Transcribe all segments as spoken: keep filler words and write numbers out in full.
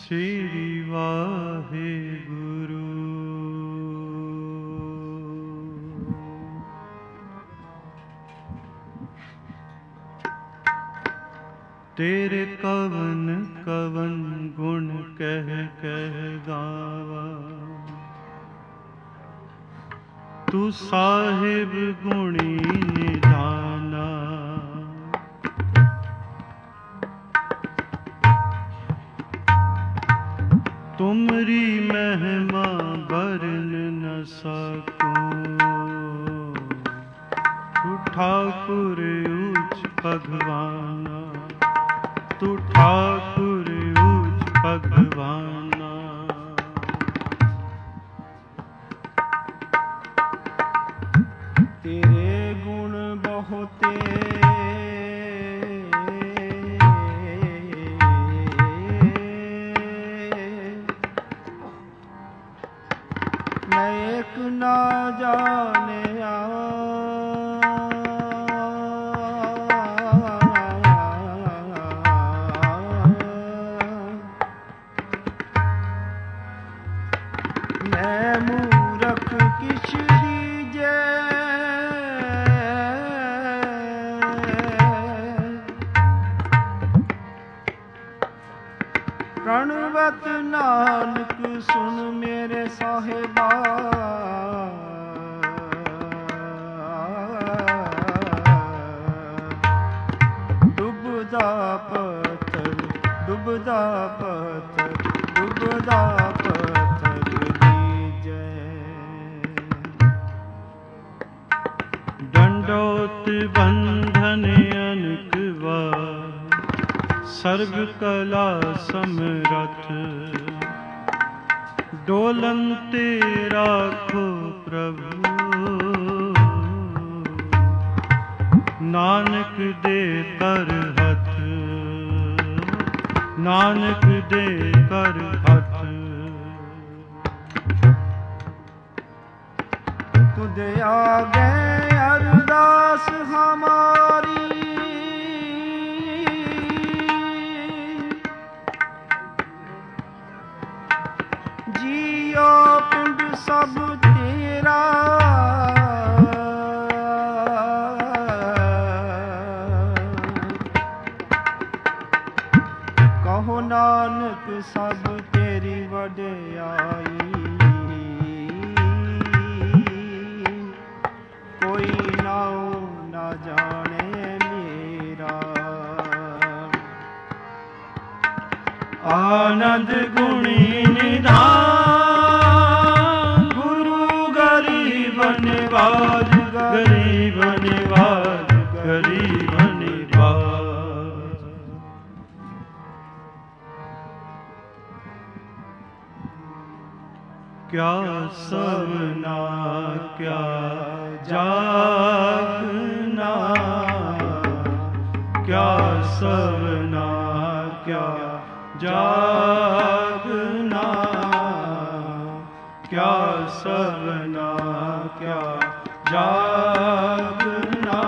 ਸ੍ਰੀ ਵਾਹਿਗੁਰੂ। ਤੇਰੇ ਕਵਨ ਕਵਨ ਗੁਣ ਕਹਿ ਕਹਿ ਗਾਵਾ, ਤੂੰ ਸਾਹਿਬ ਗੁਣੀ ਨਿਧਾਨਾ। ਤੁਮਰੀ ਮਹਿਮਾ ਬਰਨ ਨ ਸਕੂੰ, ਤੂੰ ਠਾਕੁਰ ਊਚ ਭਗਵਾਨਾ, ਤੂੰ ਠਾਕੁਰ ਊਚ ਭਗਵਾਨਾ। ਤੇਰੇ ਗੁਣ ਬਹੁਤੇ ਮੈਂ ਇੱਕ ਨਾ ਜਾਣਿਆ, ਮੈਂ ਮੂਰਖ ਕਿਛ ਦੀਜੈ, ਪ੍ਰਣਵਤ ਨਾਨਕ ਸੁਣ ਮੇਰੇ ਸਾਹਿਬਾ। ਡੁੱਬਦਾ ਪੱਥਰ ਡੁੱਬਦਾ ਪੱਥਰ ਡੁੱਬਦਾ ਪੱਥਰ ਦੀਜੈ। ਡੰਡੋਤ ਬੰਧਨ ਅਨਕ ਵਾਰ, ਸਰਬ ਕਲਾ ਸਮਰਥ। ਡੋਲਨ ਤੇ ਰਾਖੋ ਪ੍ਰਭੂ, ਨਾਨਕ ਦੇ ਕਰ ਹੱਥ, ਨਾਨਕ ਦੇ ਕਰ ਹੱਥ। ਤੁਧ ਆਗੇ ਅਰਦਾਸ ਹਮਾਰੀ, ਜੀਓ ਪਿੰਡ ਸਭ ਤੇਰਾ। ਕਹੋ ਨਾਨਕ ਸਭ ਤੇਰੀ ਵਡਿਆਈ, ਕੋਈ ਨਾਉ ਨਾ ਜਾਣੇ ਮੇਰਾ। ਆਨੰਦ ਗੁਣੀ ਨਿਧਾਨ, ਗੁਰੂ ਗਰੀਬ ਨਿਵਾਜ, ਗਰੀਬ ਨਿਵਾਜ, ਗਰੀਬ ਨਿਵਾਜ। ਕਿਆ ਸਵਨਾ ਕਿਆ ਜਾਗਨਾ, ਕਿਆ ਸਵਨਾ ਕਿਆ ਜਾਗਨਾ, ਕਿਆ ਸਵਨਾ ਕਿਆ ਜਾਗਨਾ,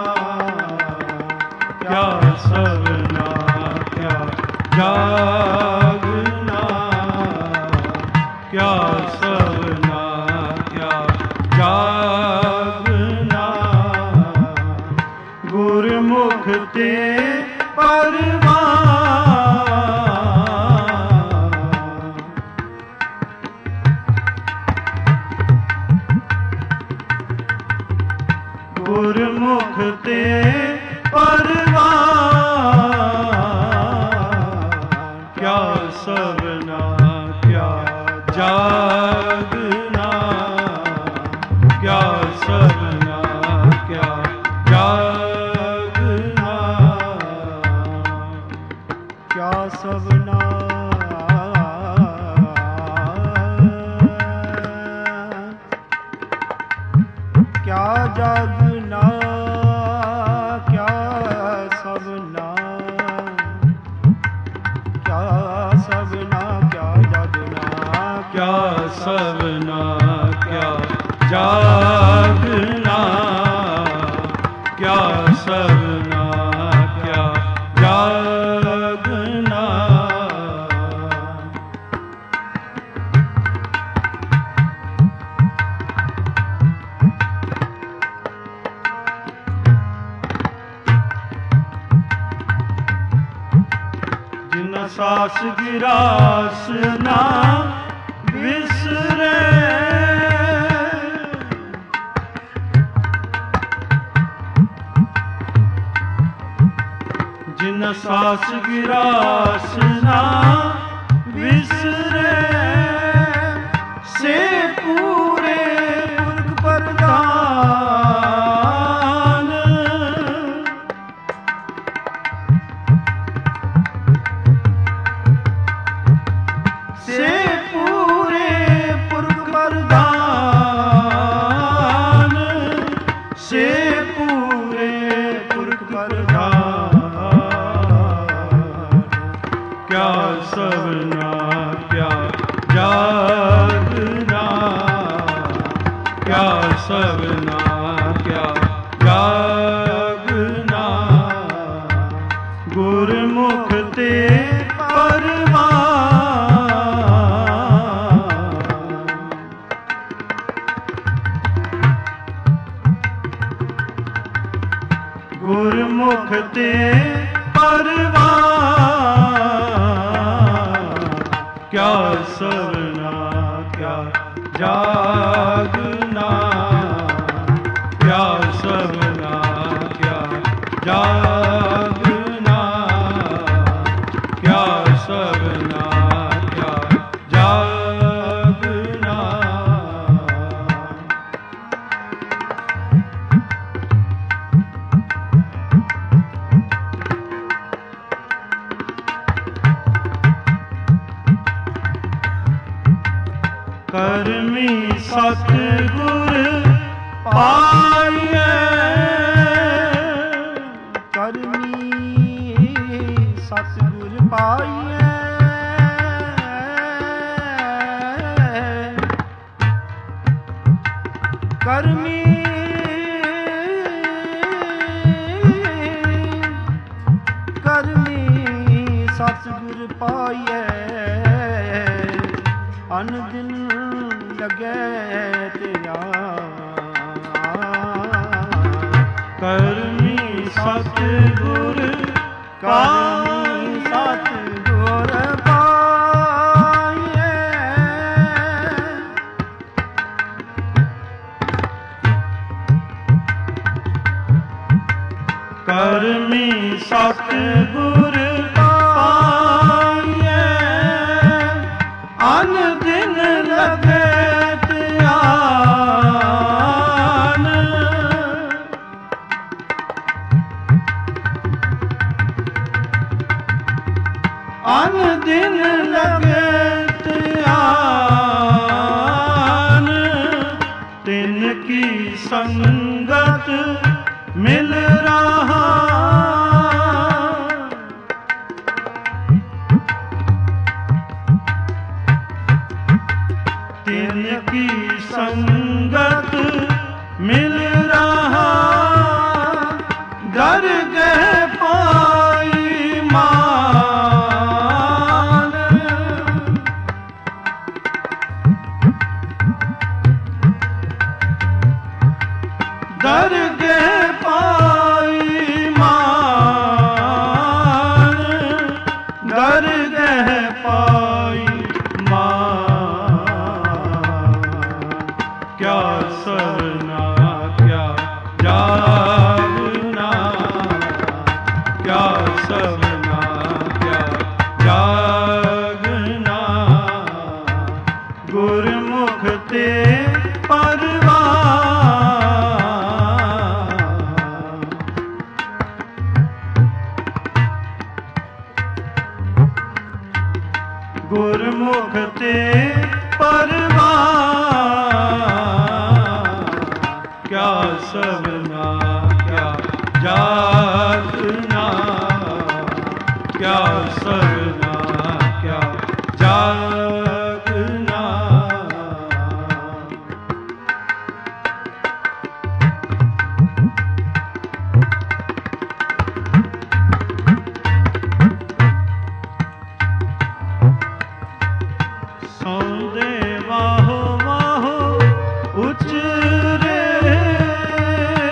ਕਿਆ ਸਵਨਾ ਕਿਆ ਜਾਗਨਾ, ਕਿਆ ਸਵਨਾ ਕਿਆ ਜਾਗਨਾ। ਗੁਰਮੁਖ ਤੇ ਗੁਰਮੁਖ ਤੇ ਪਰਵਾਨ, ਕਿਆ ਸਵਨਾ ਕਿਆ ਜਾਗਨਾ, ਕਿਆ ਸਵਨਾ ਕਿਆ ਜਾਗਨਾ, ਕਿਆ ਸਵਨਾ ਕਿਆ ਜਾਗਨਾ, ਕਿਆ ਸਵਨਾ, ਕਿਆ ਸਵਨਾ ਕਿਆ ਜਾਗਨਾ, ਕਿਆ ਸਵਨਾ ਕਿਆ ਜਾਗਨਾ, ਕਿਆ ਸਵਨਾ ਕਿਆ ਜਾਗਨਾ। ਜਿਨ ਸਾਸ ਗਿਰਾਸ ਨਾ ਵਿਸਰੇ, ਜਿਨ ਸਾਸ ਗਿਰਾਸ ਨਾ ਵਿਸਰੇ, ਸੇ ਪੂਰੇ ਪੁਰਖ ਪ੍ਰਧਾਨ, ਸੇ ਪੂਰੇ ਪੁਰਖ ਪ੍ਰਧਾਨ, ਸੇ ਪੂਰੇ ਪੁਰਖ ਪ੍ਰਧਾਨ, ਕਿਆ ਸਭਨਾ ਕਿਆ ਜਾਗਨਾ, ਕਿਆ ਸਭਨਾ ਕਿਆ ਜਾਗਨਾ, ਗੁਰਮੁਖ ਤੇ ਪਰਵਾਨ, ਗੁਰਮੁਖ ਤੇ ਪਰਵਾਨ, ਕਿਆ ਸਭਨਾ ਕਿਆ ਜਾਗਨਾ, ਕਿਆ ਸਭਨਾ ਕਿਆ ਜਾਗਨਾ, ਕਿਆ ਸਭਨਾ ਕਿਆ ਜਾਗਨਾ, ਕਰਮੀ ਸਤਿਗੁਰ ਪਾਈਐ, ਕਰਮੀ ਸਤਿਗੁਰ ਪਾਈਐ, ਕਰਮੀ ਕਰਮੀ ਸਤਿਗੁਰ ਪਾਈਐ, ਅਨ ਦਿਨ ਲਗੈ ਧਿਆਨ, ਕਰਮੀ ਸਤਿਗੁਰ ਕਰਮੀ ਸਤਿਗੁਰ ਪਾਈਐ, ਕਰਮੀ ਸਤਿਗੁਰ ਪਾਈਐ, ਅਨ ਦਿਨ ਲਗੈ ਧਿਆਨ, ਅਨ ਦਿਨ ਲਗੈ ਧਿਆਨ, ਤਿਨ ਕੀ ਸੰਗਤ ਮਿਲ ਰਹਾ, ਤਿਨ ਕੀ ਸੰਗਤ ਮਿਲ ਰਹਾ, ਦਰਗਹਿ ਪਾਈ ਮਾਨ, ਦਰਗਹਿ ਪਾਈ ਮਾਨ, ਦਰਗਹਿ ਪਾਈ ਮਾਨ, ਕਿਆ ਸਭਨਾ ਕਿਆ ਜਾਗਨਾ, ਕਿਆ ਸਭਨਾ ਕਿਆ ਜਾਗਨਾ, ਗੁਰਮੁਖ ਤੇ ਪਰਵਾਨ, ਗੁਰਮੁਖ ਤੇ ਪਰਵਾਨ, ਕਿਆ ਸਭਨਾ ਕਿਆ ਜਾਗਨਾ, ਕਿਆ ਸਭਨਾ ਕਿਆ ਜਾਗਨਾ, ਸੌਂਦੇ ਵਾਹੋ ਵਾਹੋ ਉਚਰੇ,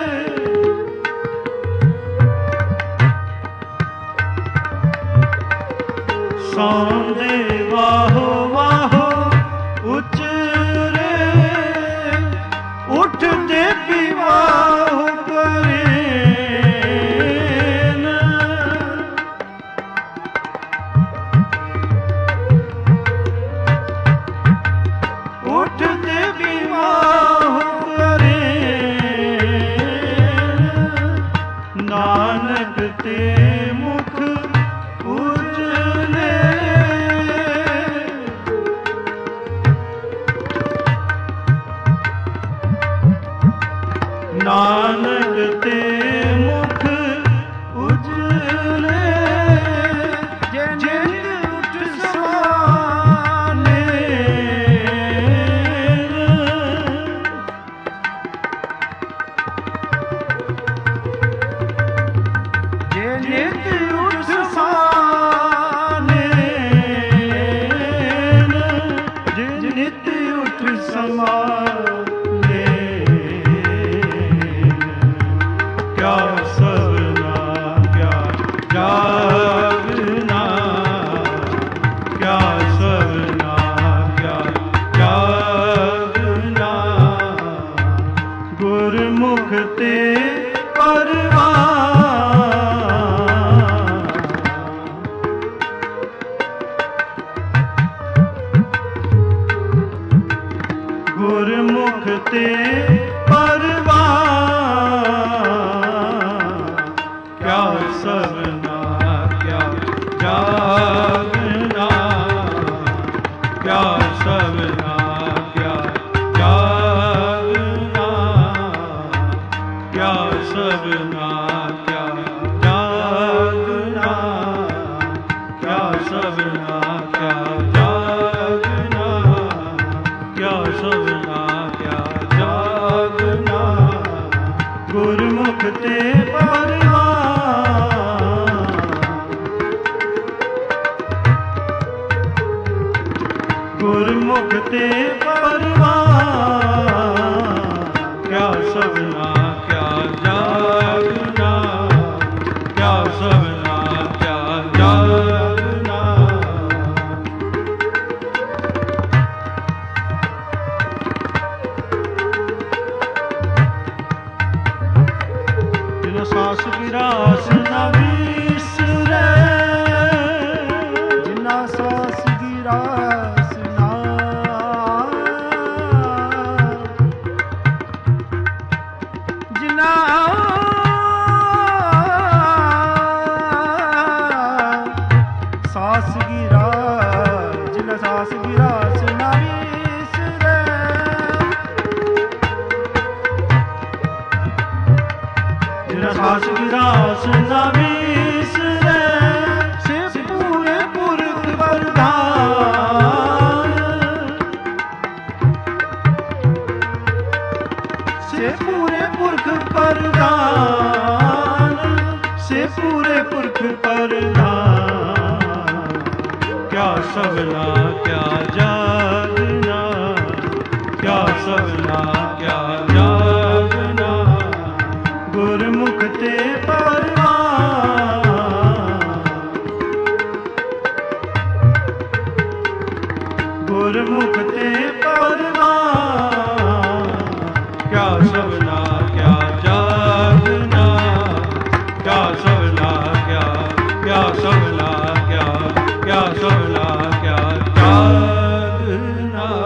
ਸੌਂਦੇ ਵਾਹੋ ਵਾਹੋ ਉਚਰੇ ਉੱਠਦੇ ਵੀ ਵਾਹੋ ਕਰੇ ਉੱਠਦੇ ਵੀ ਵਾਹੋ ਕਰੇ ਨਾਨਕ ਤੇ ਮੁਖ ਉਜਲੇ ਨਾਨਕ ਤੇ ਮੁਖ ਉਜਲੇ ਜੇ ਜਿਤ ਉੱਠ ਸਮਾਨੇ ਜੇ ਜਿਤ ਉੱਠ ਸਮਾਨੇ ਜੇ ਜਿਤ ਉੱਠ ਸਮਾਨੇ ਕਿਆ ਸਵਨਾ ਕਿਆ ਜਾਗਨਾ ਕਿਆ ਸਵਨਾ ਕਿਆ ਜਾਗਨਾ ਗੁਰਮੁਖ ਤੇ ਪਰਵਾਨ ਗੁਰਮੁਖ ਤੇ ਪਰਵਾਨ ਕਿਆ ਸਵਨਾ ਕਿਆ ਜਾਗਨਾ ਕਿਆ ਸਵਨਾ ਕਿਆ ਜਾਗਨਾ ਕਿਆ ਸਵਨਾ ਕਿਆ ਜਾਗਨਾ ਕਿਆ ਸਵਨਾ ਕਿਆ ਜਾਗਨਾ ਕਿਆ ਸਵਨਾ ਕਿਆ ਜਾਗਨਾ ਗੁਰਮੁਖ ਤੇ ਪਰਵਾਨ ਗੁਰਮੁਖ ਤੇ ਪਰਵਾਨ ਕਿਆ ਸਵਨਾ ਕਿਆ ਜਾਗਨਾ ਕਿਆ ਸਵਨਾ ਕਿਆ ਜਾਗਨਾ ਜਿਨ ਸਾਸ ਕੀ ਰਾਸ ਨਾ ਵਿਸਰੈ ਜਿਨਾ ਸਾਸ ਦੀ ਰਾਸ ਨਾ ਜਿਨਾ ਸਾਸ ਦੀ ਰਾਸ ਜਿਨਾ ਸਾਸ ਦੀ ਰਾਸ ਨਾ ਵਿਸਰੈ ਜਿਨ ਸਾਸ ਕੀ ਰਾਸ ਨਾ ਵਿਸਰੈ ਸੇ ਪੂਰੇ ਪੁਰਖ ਵਰਦਾਨ ਸੇ ਪੂਰੇ ਪੁਰਖ ਪਰਦਾਨ ਸੇ ਪੂਰੇ ਪੁਰਖ ਪਰਦਾਨ ਕਿਆ ਸਵਨਾ ਕਿਆ ਜਾਗਨਾ ਕਿਆ ਸਵਨਾ ਕਿਆ ਜਾਗਨਾ ਗੁਰਮੁਖ ਤੇ ਪਰਵਾਨ ਗੁਰਮੁਖ ਤੇ ਪਰਵਾਨ ਕਿਆ ਸਵਨਾ ਕਿਆ ਜਾਗਨਾ ਕਿਆ ਸਵਨਾ ਕਿਆ ਕਿਆ ਸਵਨਾ ਕਿਆ ਕਿਆ ਸਵਨਾ ਕਿਆ ਜਾਗਨਾ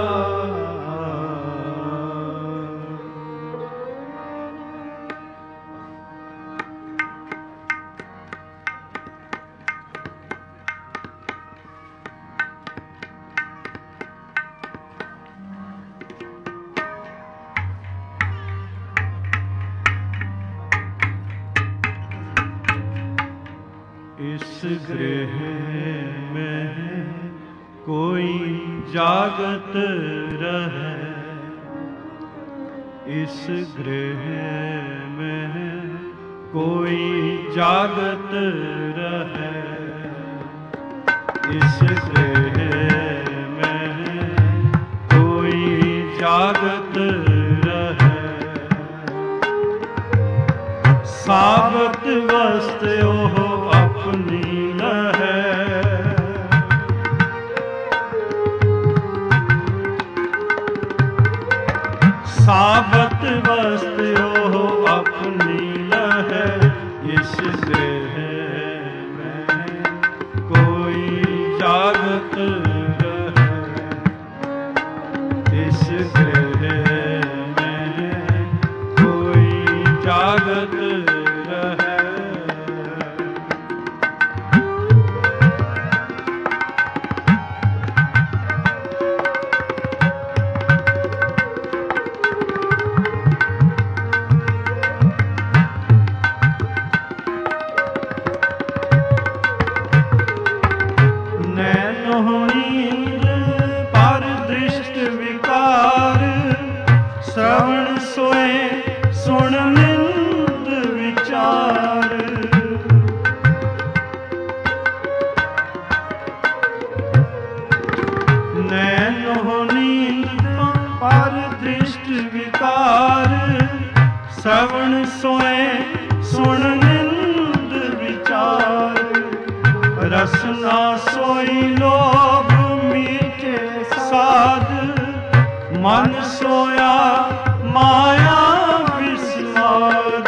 इस गृह में कोई जागत रहे, इस गृह में कोई जागत रहे, इस गृह में कोई जागत रहे। साबत वस्त ओह अपनी लहै, नींद पर दृष्ट विकार, श्रवण सोए सुन निंद विचार। नैनो नींद पर दृष्ट विकार, श्रवण सोए सुन निंद विचार। रसना सोई लोभ मीठे साध, मन सोया माया विस्माद।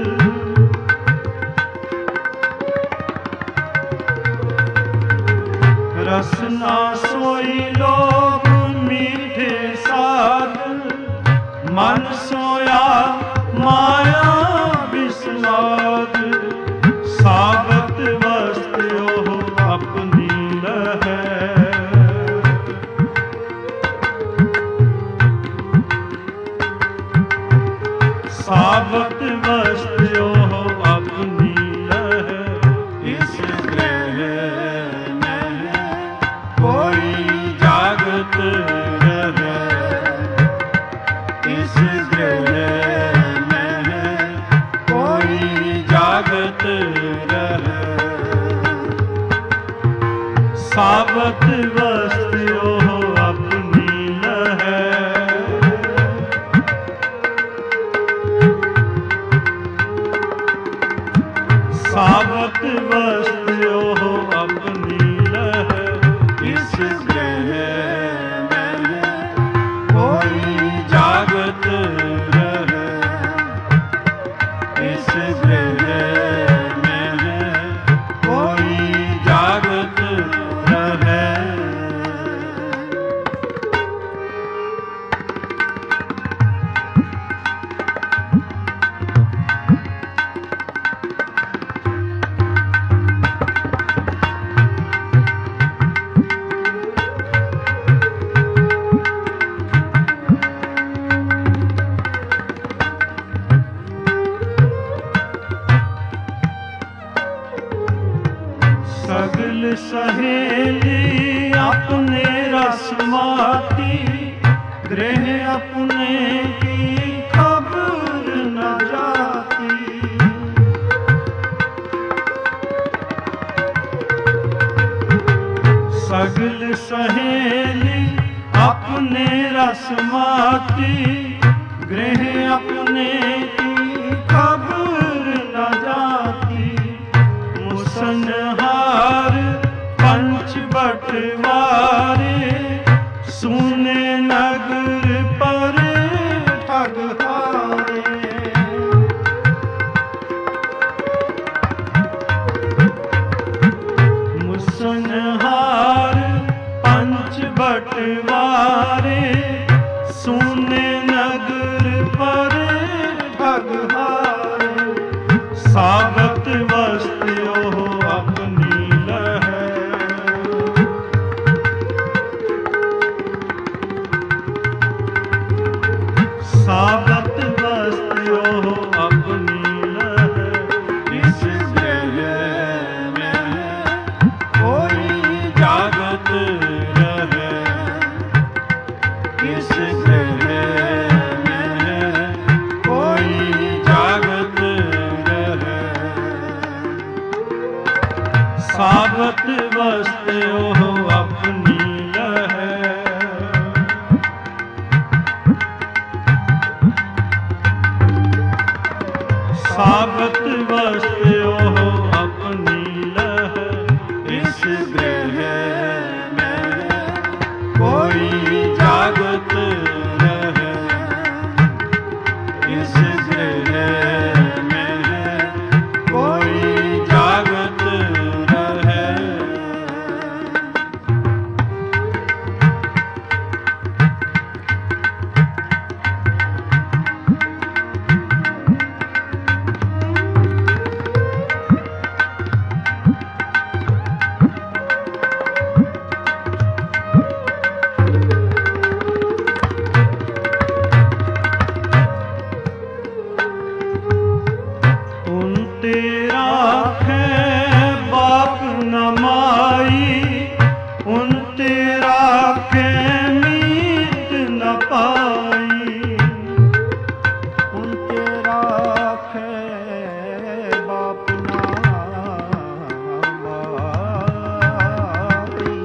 रसना सोई लोभ मीठे साध, मन सोया माया विस्माद। साबत वस्तु अपनी लहै, साबत वस्तु अपनी लहै। इस ग्रह में कोई जागत रहे, इस ग्रह में कोई जागत रहे। साबत वस्तु अपनी लहै, साबत वस्तु अपनी लहै। इस ग्रह में कोई जागत रहे, इस ग्रह में कोई जागत रहे। सगल सहेली अपने रस माती, गृह अपने की खबर न जाती। सगल सहेली अपने रस माती, गृह अपने की खबर न जाती। मुसनहार पंच बटवारे, सुने नगर पर ठग हारे। मुसनहार पंच बटवारे, सुने नगर पर ठग हारे। साबत वस्तु अपनी लहै, साबत वस्तु अपनी लहै। इस ग्रह में कोई जागत रहे, ते राखे मीत न पाई। उन ते राखे बाप ना बाई।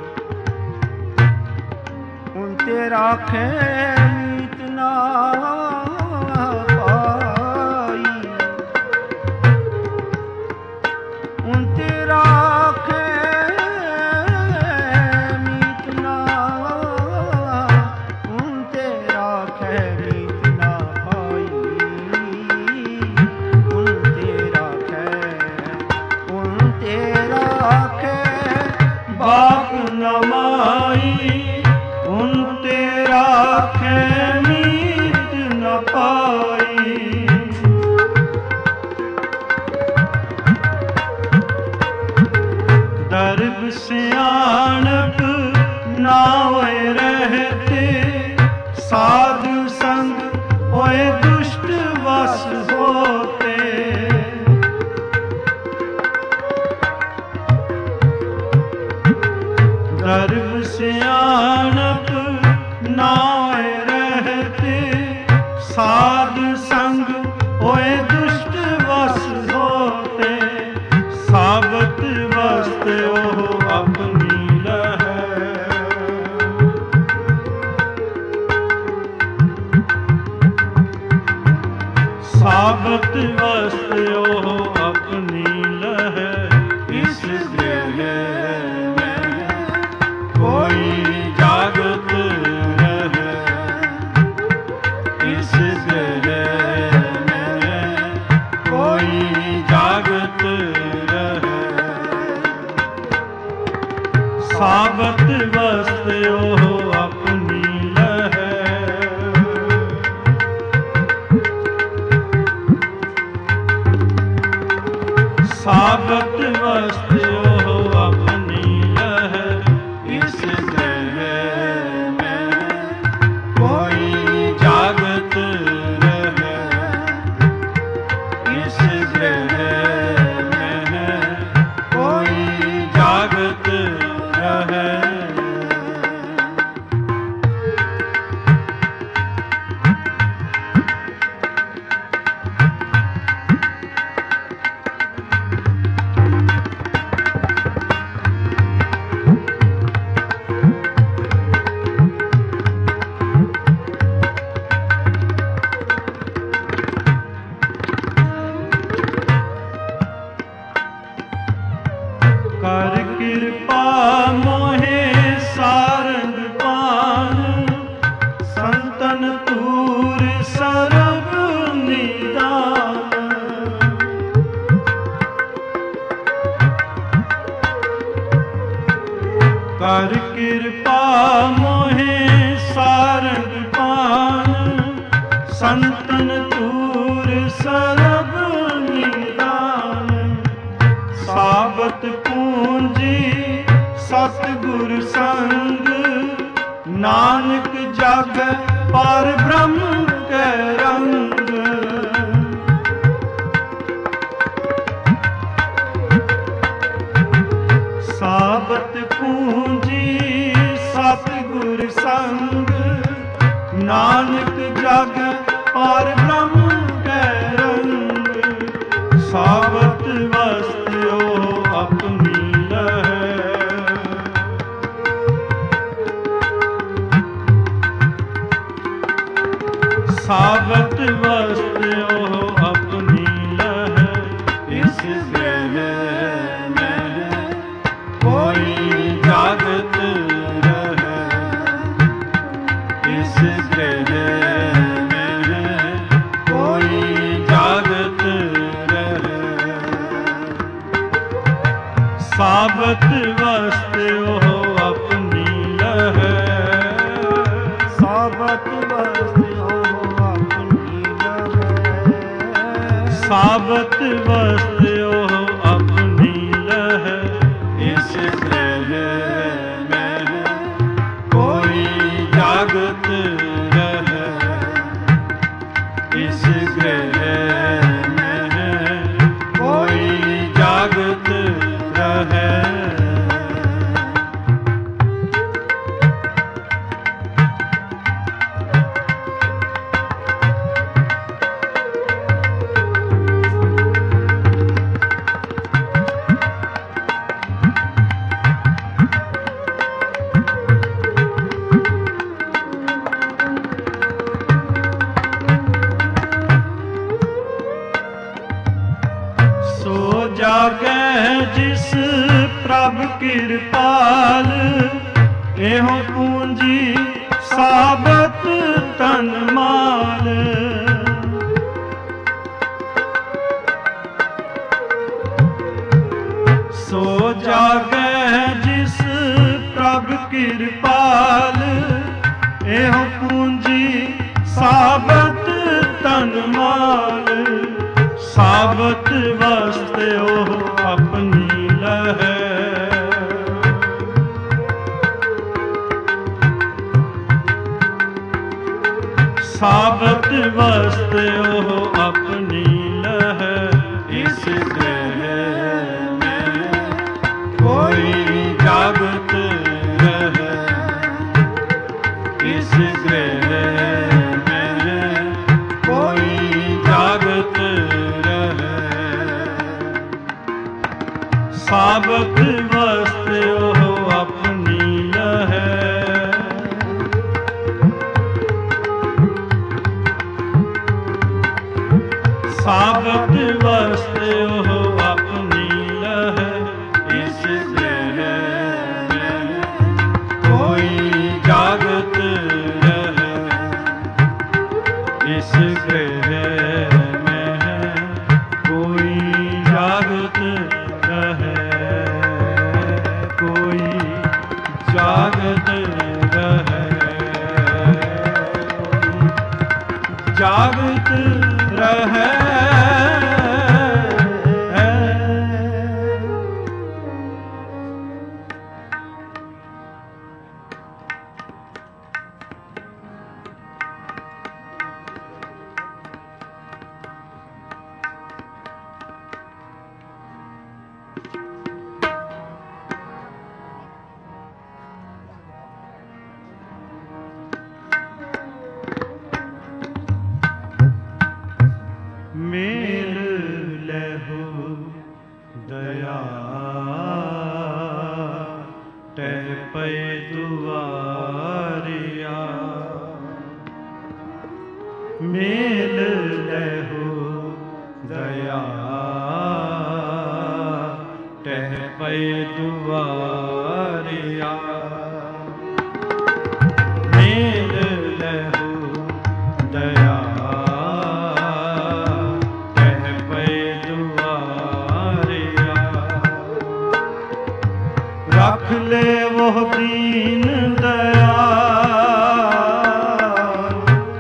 उन ते राखे मीत ना पाई। उन ते राखे मीत ना, उन ते राखे मीत ना पाई। उन ते राखे, उन ते राखे बाप न माई। उन ते राखे मीत न पाई। दर्ब सियाणप ना होए रहते, साधु संग होए दुष्ट वश होते। दर्ब सियाणप ना होए रहते, साधु संग होए दुष्ट वश होते। साबत वस्त ओह अपनी लहै, साबत वस्त ओह अपनी लहै। इस गृह में कोई जागत रहे, इस गृह में कोई जागत रहे। साबत वस्त ओह अपनी लहै, साबत वस्त ओह अपनी लहै। इस गृह में कोई जागत रहे, इस गृह में कोई जागत रहे। कर कृपा मोहे सारंग पान, संतन तूर सरब निदान। कर कृपा मोहे सारंग पान, संतन तूर सरब निदान। साबत पूंजी सतगुर संग, नानक जग पर ब्रह्म के रंग। साबत पूंजी सतगुर संग, नानक जग पर ब्रह्म के रंग। साबत वस्त ओह अपनी लहै, साबत वस्त ओह अपनी लहै। इस गृह में कोई जागत रहे, इस गृह में कोई जागत रहे। साबत वस्त ओह अपनी लहै, साबत वस्त ओह अपनी लहै। साबत वस्त ओह अपनी लहै। इस गृह में कोई जागत रहे, इस गृह में कोई जागत रहे। ਕਿਰਪਾਲ ਇਹੋ ਪੂੰਜੀ ਸਾਬਤ ਤਨ ਮਾਲ ਸਾਬਤ ਵਾਸਤੇ ਉਹ ਆਪਣੀ ਲਹੈ ਸਾਬਤ ਵਾਸਤੇ ਉਹ ਆਪਣੀ ਲਹੈ ਇਸ ਗ੍ਰਹਿ ਮੈਂ ਕੋਈ ਜਾਗਤ ਰਹਿ ਇਸ ਗ੍ਰਹਿ ਮੈਂ ਕੋਈ ਜਾਗਤ ਰਹਿ ਸਾਬਤ ਵਾਸਤੇ ਉਹ ਆਪਣੀ ਲਹੈ ਸਾਬਤ ਵਾਸਤੇ ਉਹ ਆਪਣੀ ਲਹੈ ਇਸ ਗ੍ਰਹਿ ਮੈਂ ਕੋਈ ਜਾਗਤ ਰਹਿ ਇਸ ਗ੍ਰਹਿ ਮੈਂ ਕੋਈ ਜਾਗਤ ਰਹਿ ਕੋਈ ਜਾਗਤ ਰਹਿ ਜਾਗਤ ਰਹਿ ਮੇਲ ਲਹੋ ਦਇਆ ਟੈ ਪੈ ਦੁਆਰਿਆ ਮੇਲ ਲਹੋ ਦਇਆ ਟੈ ਪੈ ਦੁਆਰਿਆ ਮੇਲ ਲਹੋ ਦਇਆ ਰੱਖ ਲੈ ਉਹ ਦੀਨ ਦਇਆਲ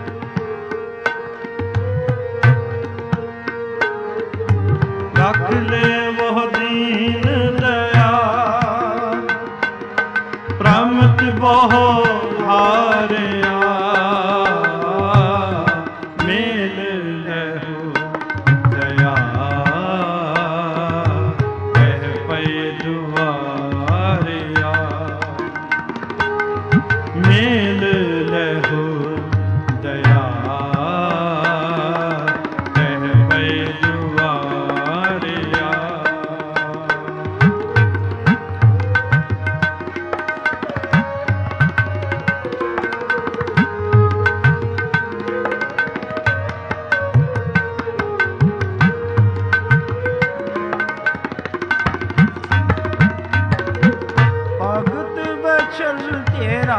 ਰੱਖ ਲੈ ਉਹ ਦੀਨ ਦਇਆਲ ਪ੍ਰਮਤ ਬਹੁ ਹਾਰਿਆ ਮੇਲ ਲਹੋ ਦਇਆ ਕਹਿ ਪਏ ਦੁਆ ਮੇਲ ਲਹੋ ਦਇਆ ਕਹਿ ਪਏ ਦੁਆਰਿਆ ਭਗਤ ਬਚਨ ਤੇਰਾ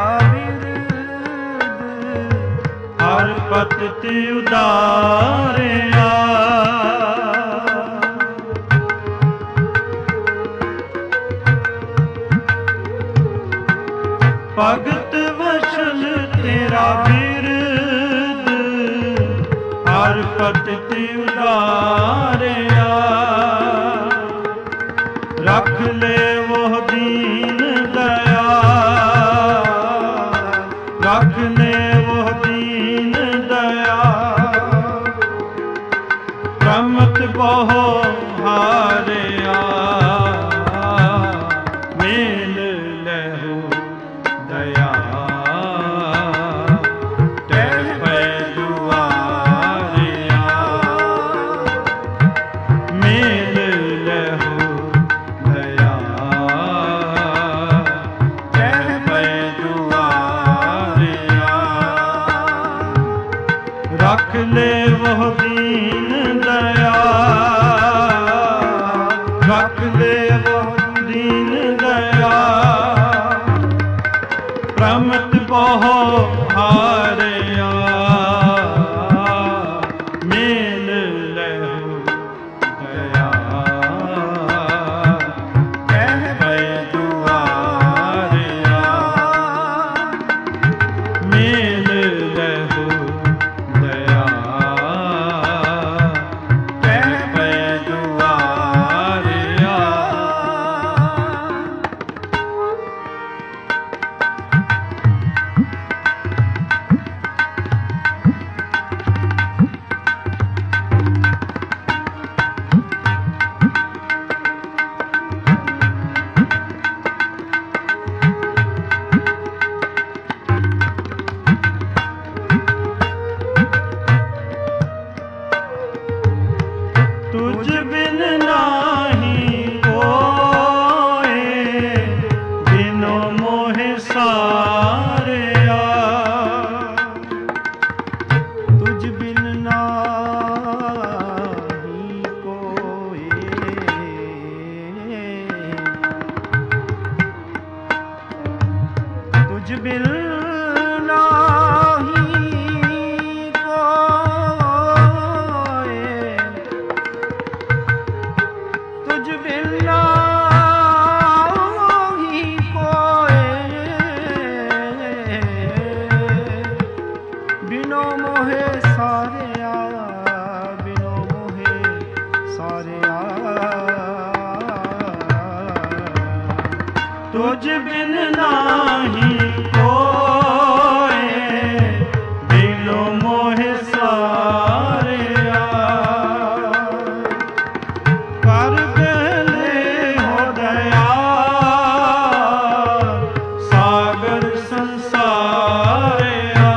ਹਰ ਪਤ ਉਦਾਰਿਆ ਭਗਤ ਵਚਨ ਤੇਰਾ ਬਿਰਦ ਹਰ ਪਤ ਉਦਾਰਿਆ ਰੱਖ ਲੈ ਉਹ ਦੀਨ ਦਇਆ ਰੱਖ ਲੈ ਉਹ ਦੀਨ ਦਇਆ ਪ੍ਰਮਤ ਬਹੁ ਹਾਰਿਆ ਮੇਲ ਲਹੋ ਦਇਆ ਟੈ ਪੈ ਦੁਆਰਿਆ ਮੇਲ ਲਹੋ ਦਇਆ ਟੈ ਪੈ ਦੁਆਰਿਆ ਰੱਖ ਲੈ ਉਹ ਦੀਨ ਦਇਆ ਰੱਖ ਲੈ ਉਹ ਦੀਨ ਦਇਆ ਪ੍ਰਮਤ ਬਹੁ ਹਾਰਿਆ ਮੇਲ ਲਹੋ ਦਇਆ ਕਹਿ ਪੈ ਦੁਆਰਿਆ ਸਾਰਿਆ। ਤੁਝ ਬਿਨ ਨਾਹੀ ਕੋਇ, ਤੁਝ ਬਿਨ ਤੁਝ ਬਿਨ ਨਾਹੀ ਕੋਇ, ਬਿਨੋ ਮੋਹਿ ਸਾਰਿਆ। ਕਰ ਬਹਿਲੇ ਹੋ ਦਇਆਲ, ਸਾਗਰ ਸੰਸਾਰਿਆ।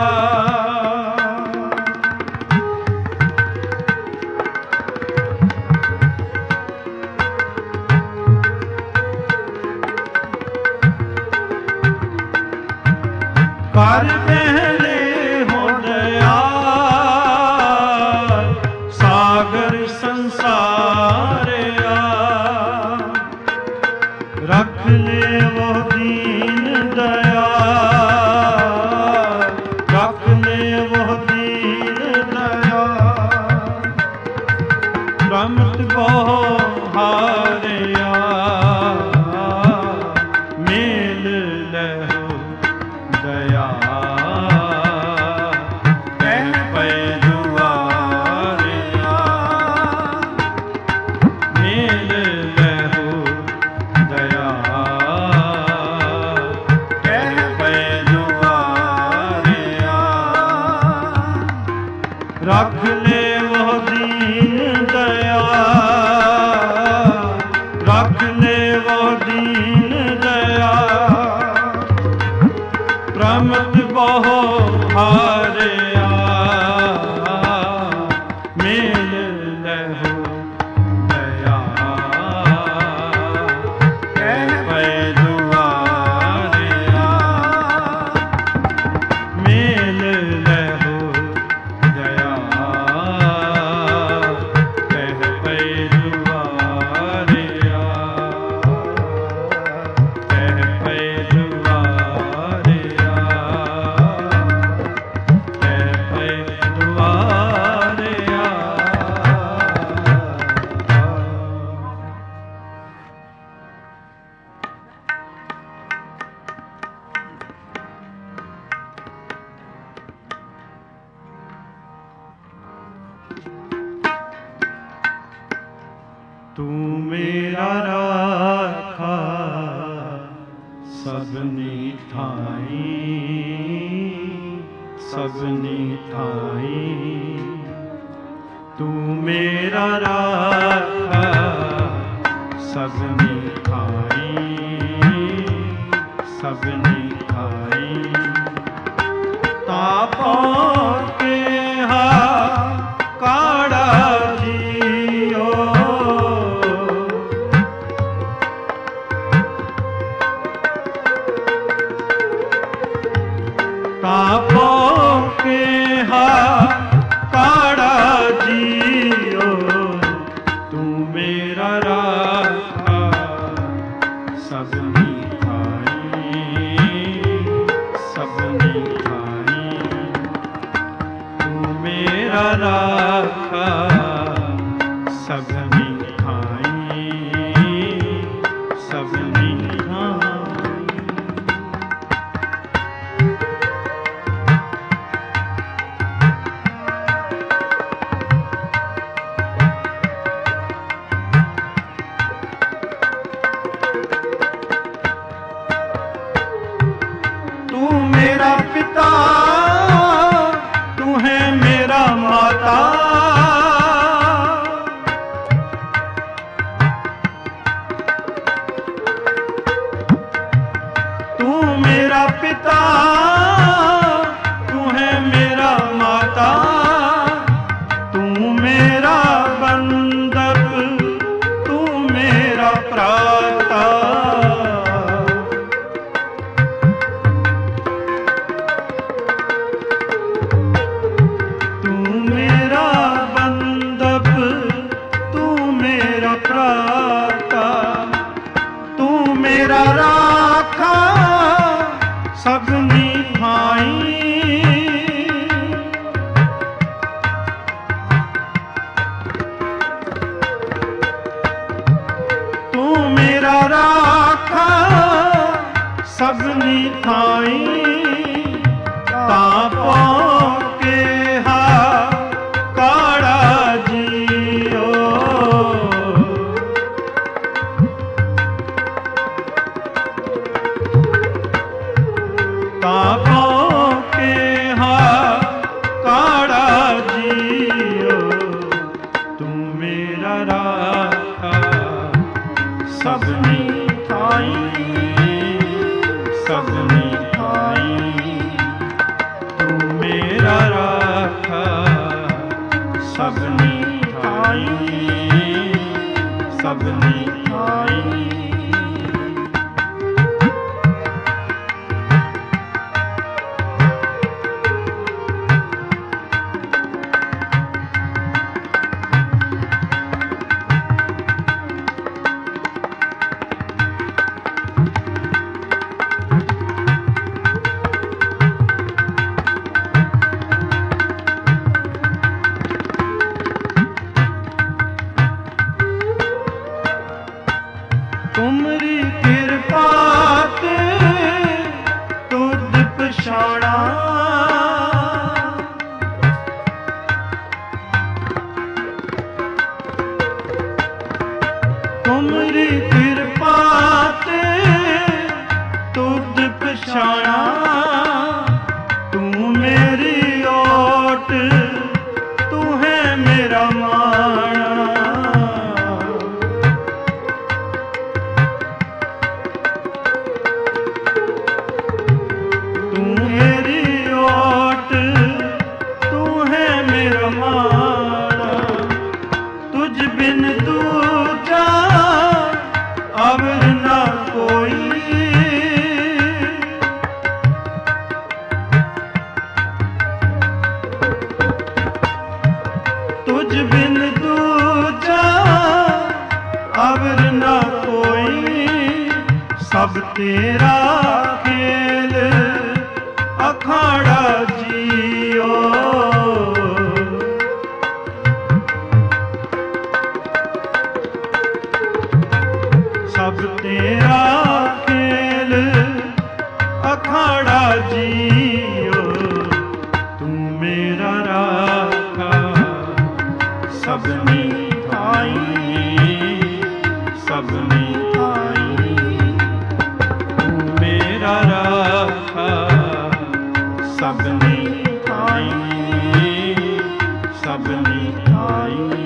ਕਰ ਪਹਿਲੇ ਹੋ ਦਇਆਲ, ਸਾਗਰ ਸੰਸਾਰਿਆ। ਰੱਖ ਲੇਵੋ ਦੀਨ ਦਇਆਲ, ਰੱਖ ਲੇਵੋ ਦੀਨ ਦਇਆਲ। ਰਮਤ ਬਹੁ ਹਾਰਿਆ, ਮੇਲ ਲਹੋ ਦਇਆ। ਕਹਿ ਪੈ ਦੁਆਰਿਆ, ਮੇਲ ਲਹੋ ਦਇਆ। ਕਹਿ ਪੈ ਦੁਆਰਿਆ। ਰੱਖ ਲੇਵੋ ਦੀਨ ਦਇਆ, ਰੱਖ ਲੇਵੋ ਦੀਨ ਦਇਆ। ਰਮਤ ਬਹੁ ਹਾਰਿਆ, ਮੇਲ ਲਹੋ ਦਇਆ। ਕਹਿ ਪੈ ਦੁਆਰਿਆ, ਮੇਲ ਲਹੋ ਦਇਆ। ਕਹਿ ਪੈ ਦੁਆਰਿਆ, ਕਹਿ ਪੈ ਦੁਆਰਿਆ। ਤੂੰ ਮੇਰਾ ਰਾਖਾ ਸਭਨੀ ਥਾਈ, ਸਭਨੀ ਥਾਈ। ਤੂੰ ਮੇਰਾ ਰਾਖਾ ਸਭਨੀ ਥਾਈ, ਸਭਨੀ ਥਾਈ। ਤਾਪੋ ਕਿਹਾ ਕਾੜਾ ਜੀਓ, ਤਾਪੋ ਕਿਹਾ ਕਾੜਾ ਜੀਓ। ਤੂੰ ਮੇਰਾ ਰਾਖਾ ਸਭਨੀ ਥਾਈ, ਸਭਨੀ ਥਾਈ। ਤੂੰ ਮੇਰਾ ਰਾਖਾ ਸਭਨੀ ਥਾਈ, ਸਭਨੀ ਥਾਈ। मेरा पिता तू है मेरा माता, तू मेरा पिता तू है मेरा माता। तू मेरा बंधक तू मेरा प्राता, सबनी थाई। तू मेरा राखा सबनी थाई। तापो के हा काड़ा जियो। तापो के हा काड़ा जियो। तू मेरा राखा सबनी थाई। सबनी थाई तू मेरा राखा सबनी थाई। सबनी थाई तुमरी कृपा ते तुध पछाणा। तुमरी कृपा ते तुध पछाणा। तू मेरी ओट तू है मेरा माणा। तू मेरी ओट तू है मेरा माणा। तुझ बिन दूजा अवर ना कोई। तुझ बिन दूजा अवर ना कोई। सब तेरा खेल अखाड़ा जियो। सब तेरा खेल अखाड़ा जियो। तू मेरा राखा सबनी थाई। सबनी थाई तू मेरा राखा सबनी थाई। सबनी थाई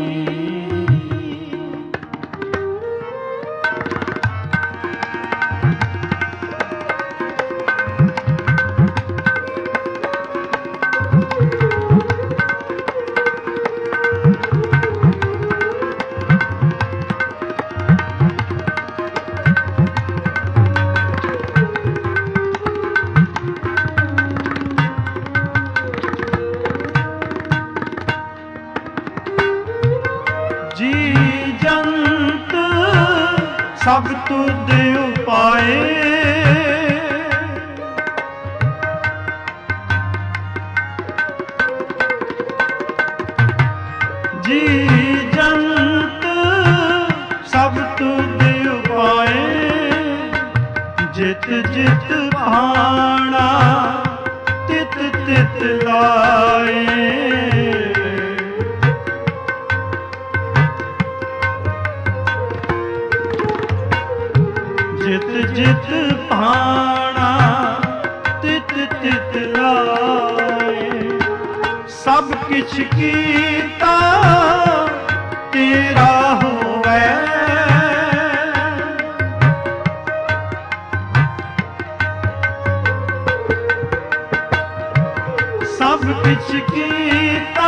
जी जंत सब तुध उपाए। जी जंत सब तुध उपाए। जित जित भाणा तित तित लाए। जित जित भाणा तित तित लाए। सब किछ कीता तेरा होवै। सब किछ कीता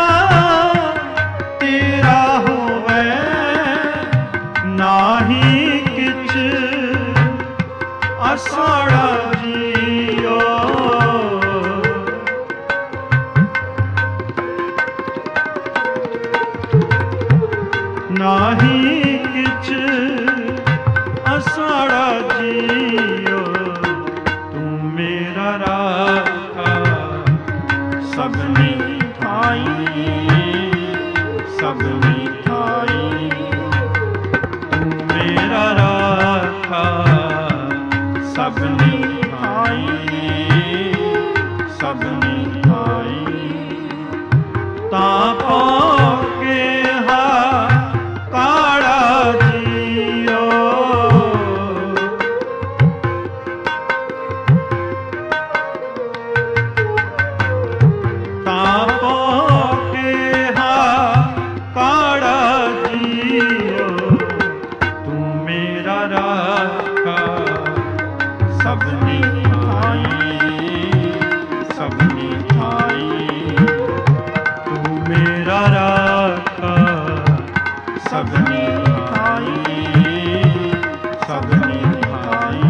तेरा होवै। नाही किछ असाड़ा जियो। नाही किछ असाड़ा जियो। तू मेरा ਰਾਖਾ ਸਭਨੀ ਥਾਈ ਸਭਨੀ ਥਾਈ ਤੂੰ ਮੇਰਾ ਰਾਖਾ ਸਭਨੀ ਥਾਈ ਸਭਨੀ ਥਾਈ ਤਾਂ ਪਉ ਕਿਹਾ ਕਾੜਾ ਜੀਓ ਤਾਂ ਪਉ ਕਿਹਾ ਕਾੜਾ ਜੀਓ ਤੂੰ ਮੇਰਾ ਰਾਖਾ ਸਭਨੀ ਥਾਈ ਸਭਨੀ ਥਾਈ ਤੂੰ ਮੇਰਾ ਰਾਖਾ ਸਭਨੀ ਥਾਈ ਸਭਨੀ ਥਾਈ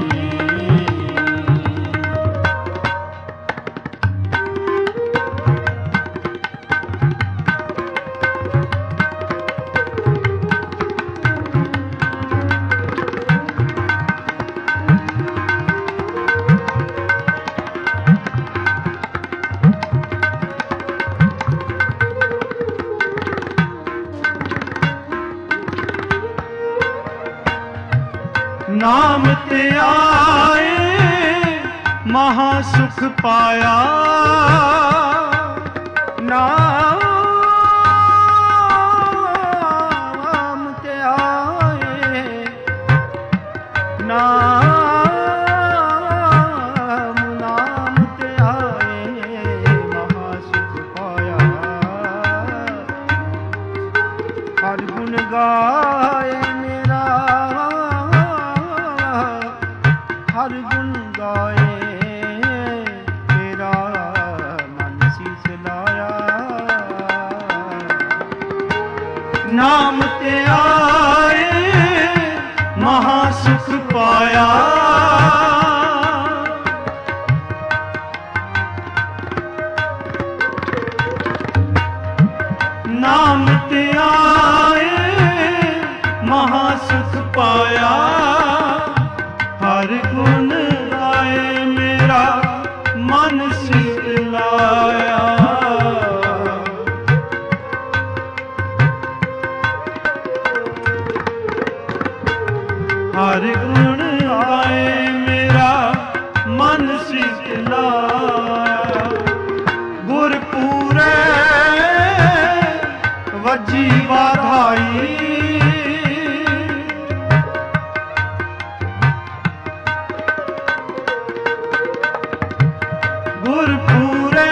ਨਾਮ ਤੇ ਆਏ ਮਹਾ ਸੁਖ ਪਾਇਆ ਨਾਮ ਤੇ ਆਏ ਨਾਮ ਨਾਮ ਤੇ ਆਏ ਮਹਾ ਸੁਖ ਪਾਇਆ ਹਰਿ ਗੁਣ ਗਾਏ ਮੇਰਾ ਹਰ ਗੁਣ ਗਾਏ ਮੇਰਾ ਮਨ ਸੀਸ ਲਾਇਆ ਨਾਮ ਤੇ ਆਏ ਮਹਾ ਸੁਖ ਪਾਇਆ ਨਾਮ ਤੇ ਆਏ ਮਹਾ ਸੁਖ ਪਾਇਆ ਹਰ ਗੁਣ ਗਾਏ ਮੇਰਾ ਮਨ ਸੀਸ ਲਾਇਆ ਹਰ ਗੁਣ ਗਾਏ ਮੇਰਾ ਮਨ ਸੀਸ ਲਾਇਆ ਗੁਰ ਪੂਰੇ ਵੱਜੀ ਵਾਧਾਈ ਗੁਰ ਪੂਰੇ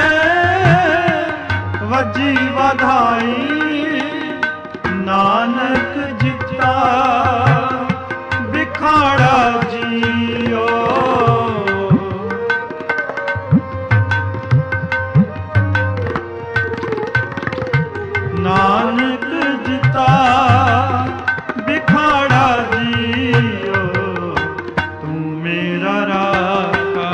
ਵੱਜੀ ਵਾਧਾਈ ਨਾਨਕ ਜਿਤਾ ਬਿਖਾੜਾ ਜੀਓ ਨਾਨਕ ਜਿਤਾ ਬਿਖਾੜਾ ਜੀਓ ਤੂੰ ਮੇਰਾ ਰਾਖਾ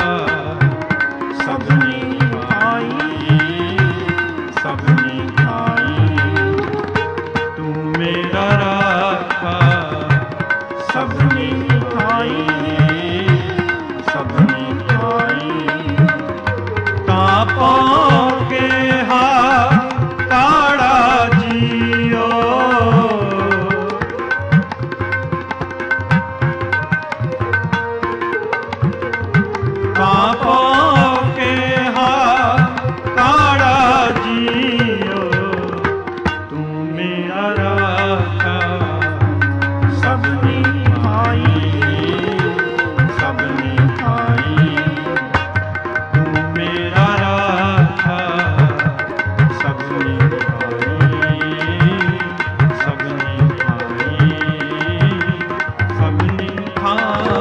ਸਭਨੀ ਥਾਈ ਸਭਨੀ ਥਾਈ ਤੂੰ ਮੇਰਾ ਰਾਖਾ ਸਭਨੀ ਥਾਈ ਸਭਨੀ ਥਾਈ ਤਾਂ ਪਉ ਕਿਹਾ ਕਾੜਾ ਜੀਓ ਤਾਂ ਪਉ ਕਿਹਾ ਕਾੜਾ ਜੀਓ ਤੂੰ ਮੇਰਾ ਰਾਖਾ ਸਭਨੀ ਥਾਈ ਸਭਨੀ ਥਾਈ ਤੂੰ ਮੇਰਾ ਰਾਖਾ ਸਭਨੀ ਥਾਈ ਸਭਨੀ ਥਾਈ ਸਭਨੀ ਥਾਈ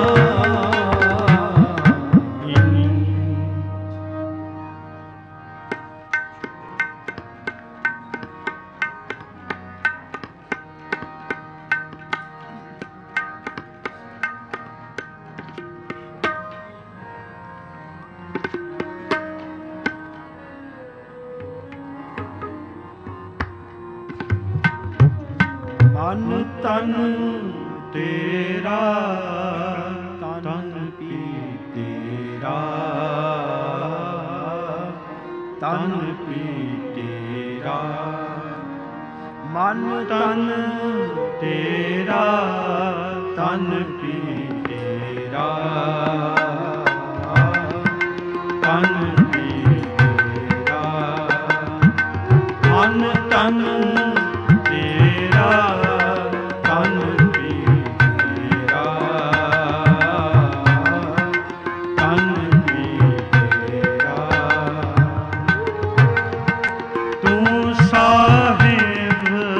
ਮਨ ਤਨ ਤੇਰਾ ਤਨ ਪੀ ਤੇਰਾ ਤਨ ਪੀ ਤੇਰਾ, ਮਨ ਤਨ ਤੇਰਾ, ਤਨ ਪੀ ਤੇਰਾ, ਤਨ ਪੀ ਤੇਰਾ, ਮਨ ਤਨ ਤੇਰਾ, ਤਨ ਪੀ ਤੇਰਾ, ਤਨ ਪੀ ਤੇਰਾ। ਤੂੰ ਸਾਹਿਬ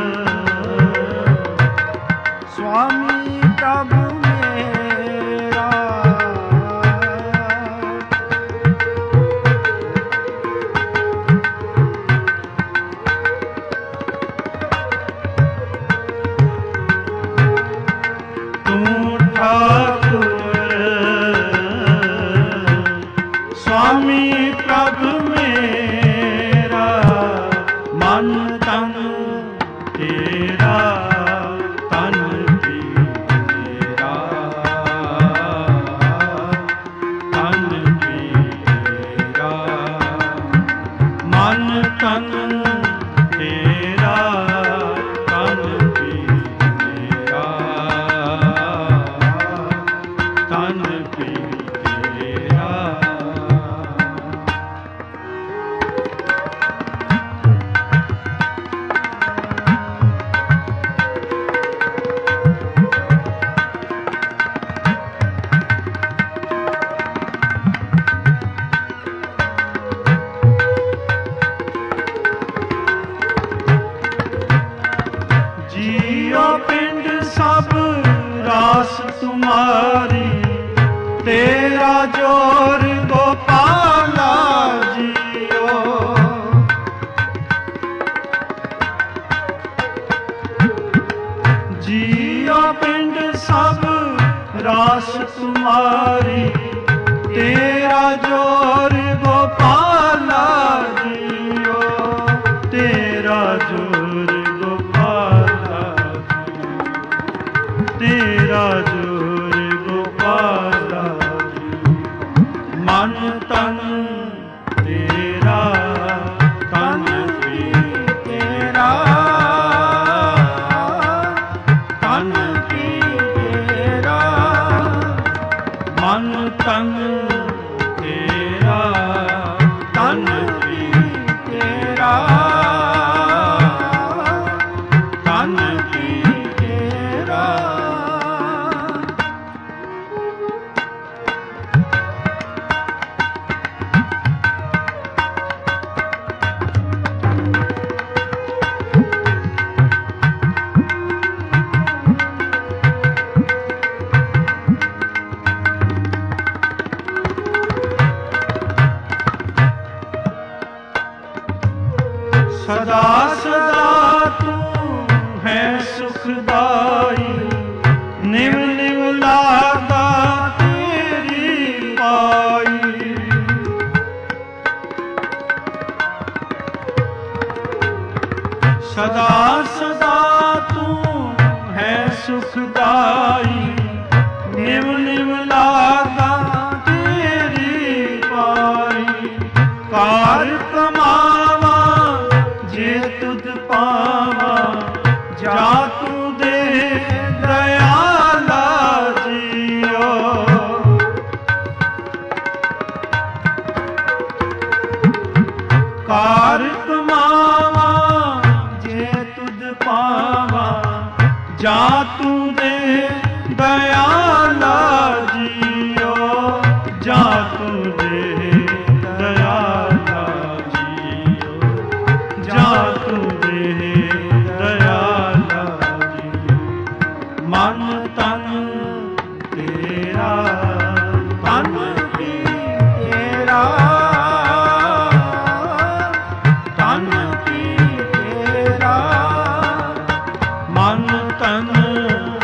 ਸੁਆਮੀ ਪ੍ਰਭੂ ਮੇਰਾ, ਤੂੰ ਠਾਕੁਰ ਸੁਆਮੀ ਪ੍ਰਭ ਮੇਰਾ, ਮਨ ਤਨ ਤੇਰਾ, ਤਨ ਪੀ ਤੇਰਾ, ਤਨ ਪੀ ਤੇਰਾ, ਮਨ ਤਨ ਤੇਰਾ, ਤਨ ਪੀ ਤੇਰਾ, ਤਨ ਪੀ ਤੇਰਾ। ਜੀਓ ਪਿੰਡ ਸਭ ਰਾਸ ਤੁਮਾਰੀ, ਤੇਰਾ ਜੋਰ ਗੋਪਾਲਾ ਜੀਓ। ਜੀਓ ਪਿੰਡ ਸਭ ਰਾਸ ਤੁਮਾਰੀ, ਤੇਰਾ ਜੋਰ ਗੋਪਾਲਾ ਜੀਓ, ਤੇਰਾ ਜੋਰ ਗੋਪਾਲਾ ਜੀਓ, ਤੇਰਾ ਜੋਰ ਗੋਪਾਲਾ ਜੀਓ। ਮਨ ਤਨ ਤੇਰਾ, ਤਨ ਪੀ ਤੇਰਾ, ਤਨ ਪੀ ਤੇਰਾ, ਮਨ ਤਨ ਤੇਰਾ, ਤਨ ਪੀ ਤੇਰਾ, ਤਨ ਪੀ ਤੇਰਾ। ਸਦਾ ਸਦਾ ਤੂੰ ਹੈ ਸੁਖਦਾਈ, ਨਿਵ ਨਿਵ ਲਾਗਾ ਤੇਰੀ ਪਾਈ। ਸਦਾ ਸਦਾ ਤੂੰ ਹੈ ਸੁਖਦਾਈ, ਨਿਵ ਨਿਵ ਲਾਗਾ ਤੇਰੀ ਪਾਈ। ਕਾਰ ਕਮਾਵਾ ਜੇ ਤੁਧ ਪਾਵਾਂ, ਜਾ ਤੂੰ ਦੇ ਦਇਆਲਾ ਜੀਓ। ਕਾਰ ਕਮਾਵਾਂ ਜੇ ਤੁਧ ਪਾਵਾਂ, ਜਾ ਤੂੰ ਦੇ ਦਇਆਲਾ ਜੀਓ, ਜਾ ਤੂੰ ਦੇ ਦਇਆਲਾ ਜੀਓ, ਜਾ ਤੂੰ ਦੇ ਦਇਆਲਾ ਜੀਓ। ਮਨ ਤਨ ਤੇਰਾ, ਤਨ ਪੀ ਤੇਰਾ, ਤਨ ਪੀ ਤੇਰਾ, ਮਨ ਤਨ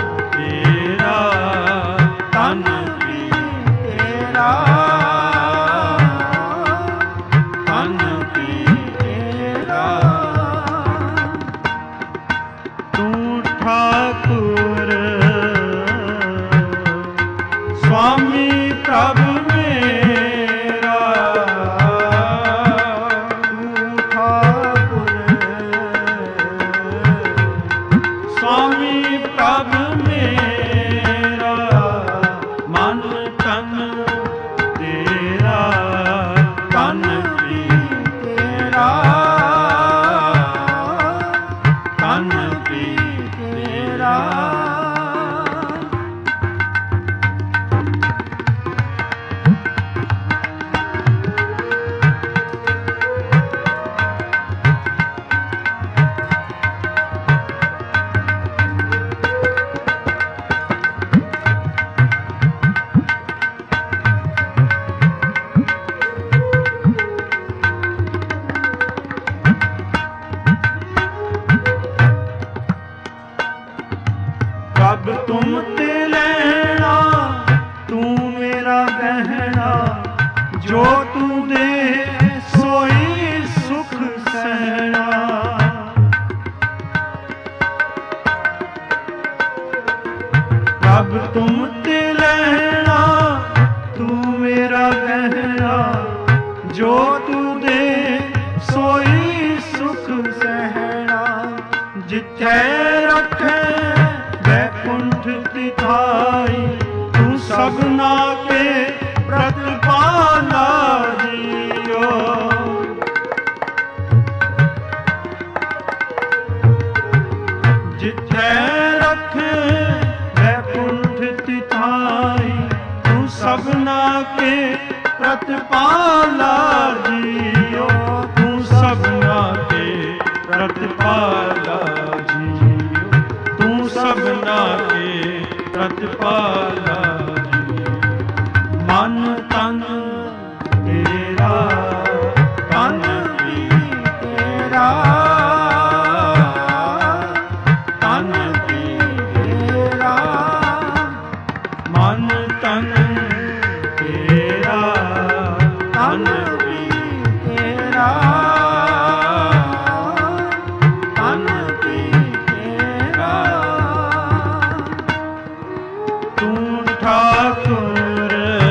ਜੋ ਤੂੰ ਦੇ ਸੋਈ ਸੁਖ ਸਹਿਣਾ, ਜਿੱਥੇ ਰੱਖੇ ਵੈਕੁੰਠ ਤਿਥਾਈ, ਤੂੰ ਸਭਨਾ ਕੇ ਪ੍ਰਤਪਾਲਾ ਜੀਓ। ਜਿੱਥੇ ਰੱਖੇ ਵੈਕੁੰਠ ਤਿਥਾਈ, ਤੂੰ ਸਭਨਾ ਕੇ ਪ੍ਰਤਪਾਲਾ ਜੀਓ, ਤੂੰ ਸਭਨਾ ਕੇ ਪ੍ਰਤਪਾਲਾ ਜੀਓ, ਤੂੰ ਸਭਨਾ ਕੇ ਪ੍ਰਤਪਾਲਾ ਜੀਓ। ਮਨ ਤਨ ਤੇਰਾ, ਤਨ ਵੀ ਤੇਰਾ, ਤਨ ਵੀ ਤੇਰਾ, ਮਨ ਤਨ ਤੇਰਾ, ਤਨ ਵੀ ਤੇਰਾ, ਤਨ ਵੀ ਤੇਰਾ। ਤੂੰ ਠਾਕੁਰ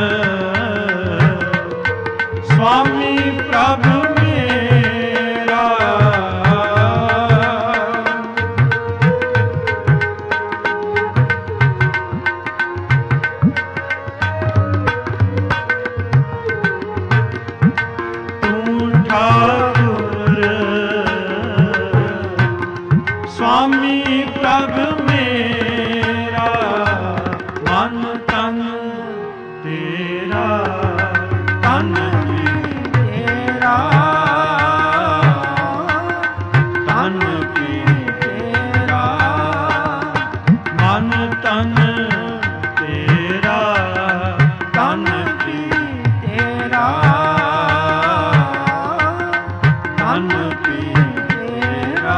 ਸੁਆਮੀ ਪ੍ਰਭ ਮੇਰਾ, ਤੂੰ ਠਾਕੁਰ ਸੁਆਮੀ ਪ੍ਰਭ ਮੇਰਾ, ਮਨ ਤਨ ਤੇਰਾ, ਤਨ ਵੀ ਤੇਰਾ, ਤਨ ਵੀ ਤੇਰਾ, ਮਨ ਤਨ ਤੇਰਾ, ਤਨ ਵੀ ਤੇਰਾ, ਤਨ ਵੀ ਤੇਰਾ।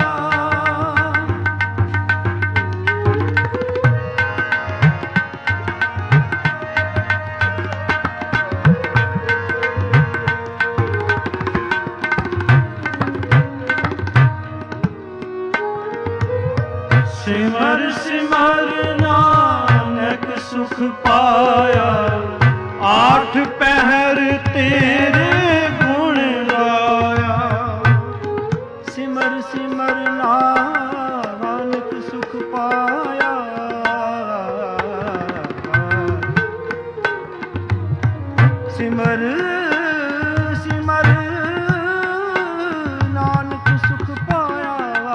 ਸਿਮਰ ਸਿਮਰ ਨਾਨਕ ਸੁਖ ਪਾਇਆ, ਆਠ ਪਹਿਰ ਤੇਰੇ ਗੁਣ ਗਾਇਆ। ਸਿਮਰ ਸਿਮਰ ਨਾਨਕ ਸੁਖ ਪਾਇਆ, ਸਿਮਰ ਸਿਮਰ ਨਾਨਕ ਸੁਖ ਪਾਇਆ।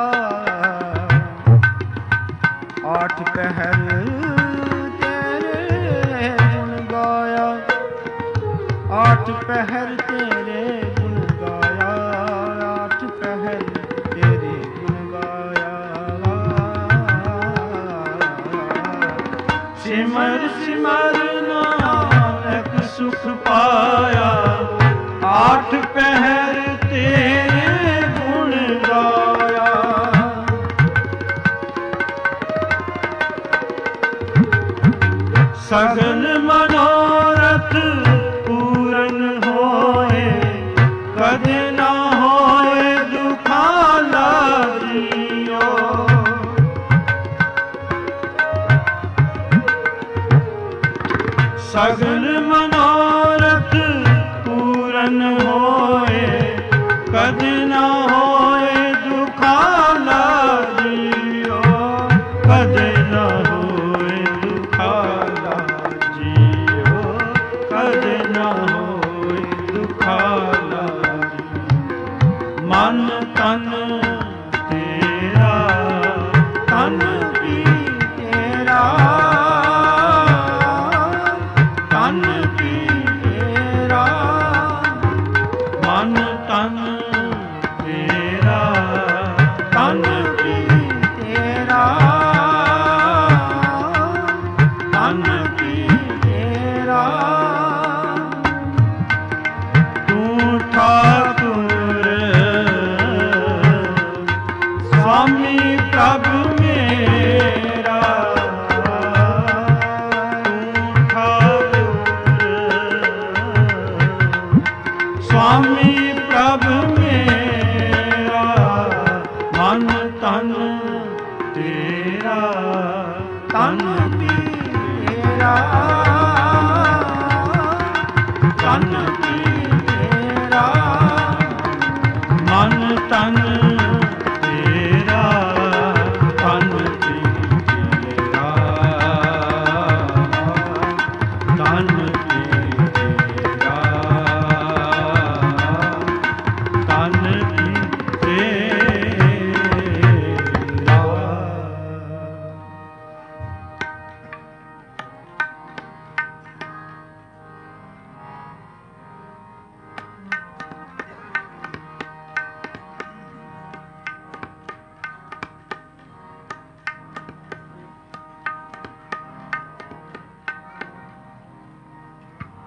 ਆਠ ਪਹਿਰ ਤੇਰੇ ਗੁਣ ਗਾਇਆ, ਆਠ ਪਹਿਰ ਤੇਰੇ ਗੁਣ ਗਾਇਆ, ਆਠ ਪਹਿਰ ਤੇਰੇ ਗੁਣ ਗਾਇਆ। ਸਿਮਰ ਸਿਮਰ ਨਾਨਕ ਸੁਖ ਪਾਇਆ, ਆਠ ਪਹਿਰ ਤੇਰੇ ਗੁਣ ਗਾਇਆ। ਸਗਲ ਮਨੋਰਥ ਪੂਰਨ ਹੋਏ, ਕਦੇ ਨਾ ਹੋਏ ਦੁਖਾਲਾ ਜੀਓ। ਸਗਲ ਮਨੋਰਥ ਪੂਰਨ ਹੋਏ, ਕਦੇ ਨਾ ਹੋਏ ਦੁਖਾਲਾ ਜੀਓ, ਕਦੇ ਨਾ ਹੋਏ ਦੁਖਾਲਾ ਜੀਓ, ਕਦੇ ਨਾ ਹੋਏ ਦੁਖਾਲਾ ਜੀਓ। ਮਨ ਤਨ ਤੇਰਾ, ਤਨ ਵੀ ਤੇਰਾ, ਤਨ ਵੀ ਤੇਰਾ, ਮਨ ਤਨ ਤੇਰਾ, ਤਨ ਵੀ ਤੇਰਾ, ਤਨ ਵੀ ਤੇਰਾ। ਤੂੰ ਠਾਕੁਰ ਸੁਆਮੀ ਪ੍ਰਭ ਮੇਰਾ, ਤੂੰ ਠਾਕੁਰ ਸੁਆਮੀ ਪ੍ਰਭ ਮੇਰਾ, ਮਨ ਤਨ ਤੇਰਾ, ਤਨ ਵੀ ਤੇਰਾ, ਤਨ ਵੀ ਤੇਰਾ।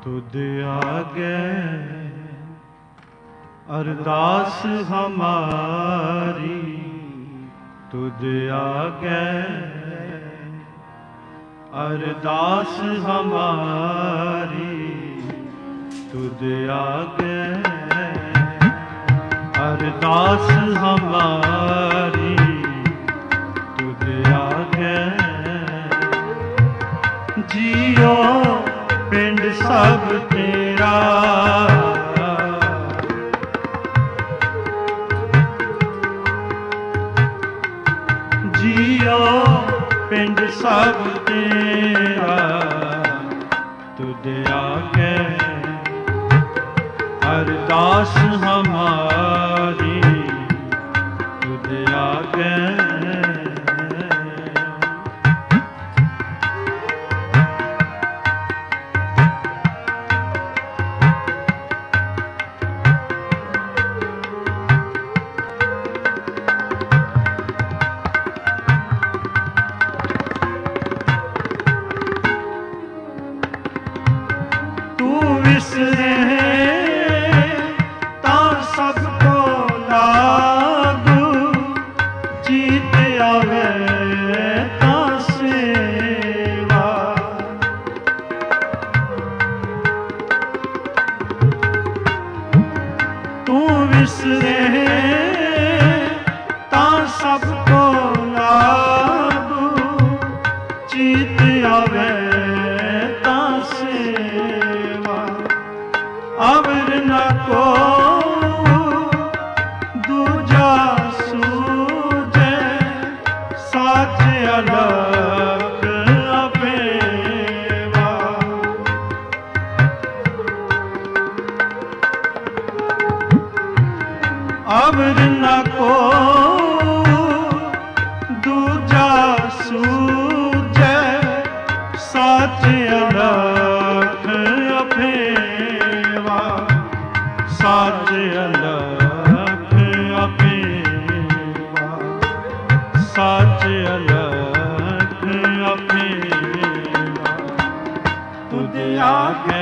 तुद आगे अरदास हमारी, तुद आगे अरदास हमारी, तुद आगे अरदास हमारी, तुद आगे जियो पिंड सब तेरा, जियो पिंड सब तेरा, तुद आगे अरदास हमारी, तुद आगे विसरे तां सबको लागू, जीत आवे तां सेवा, तू विसरे तां सबको लागू, जीत आवे तां सेवा, अवर न को दूजा सूझे, साच अलग अपेवा, अवर न को दूजा सूझे, साच अलग अपेवा, साच अलग अपेवा, साच अलग अपेवा, तुद आगे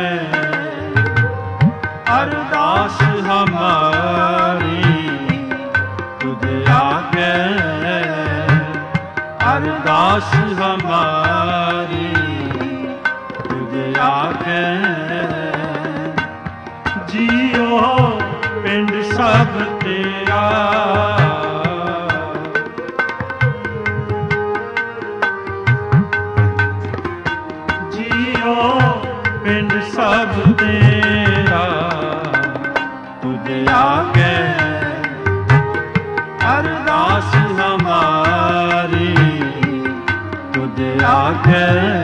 अरदास हमारी, तुद आगे अरदास हमारी, तुद आगे जियो पिंड सब तेरा, जियो पिंड सब तेरा, तुद आगे अरदास हमारी, तुद आगे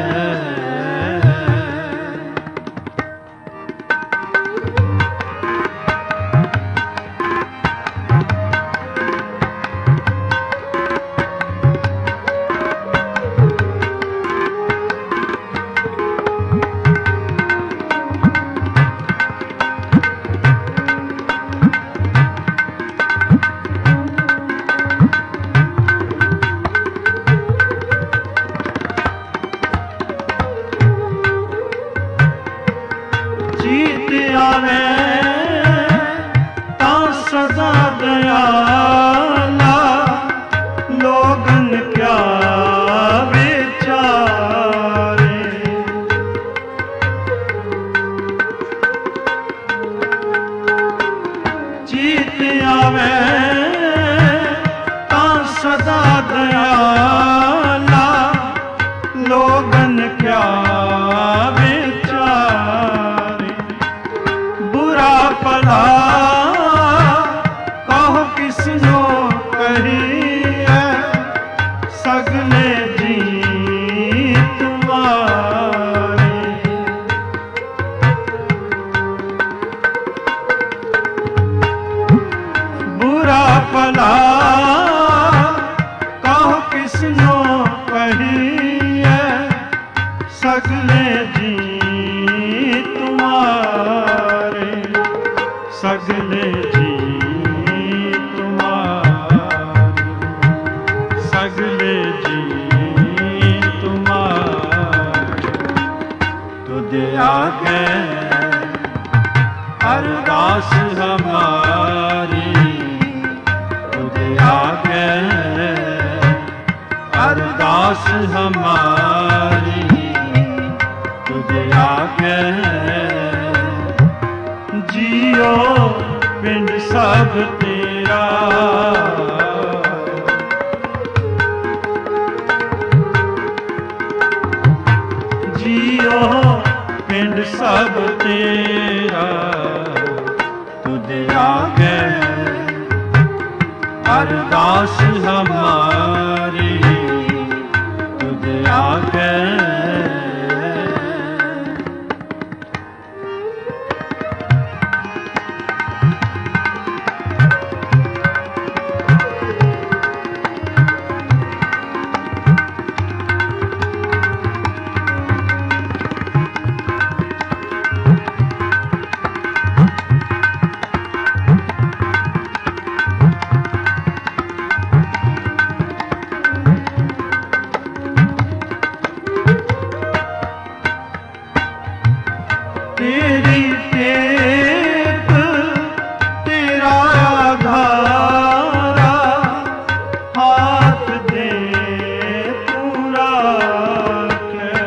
आवे तां सदा दयाला, लोगन क्या बेचारे, जीत आवे तां सदा दयाला, लोगन क्या भला कहो किसनो कहिए, सगले जी तुम्हारे, बुरा भला कहो किसनो कहिए, सगले जी तुम्हारे, सगले जी तुम्हारे, सगले जी तुम्हारे, तुद आगे अरदास हमारी तुझ आगे, अरदास हमारी तुझ आगे। जियो पिंड सब तेरा, जियो पिंड सब तेरा तुझ आगे, अरदास हमारी तुझ आगे। तेरी टेक तेरा आधारा, हाथ दे पूरा के।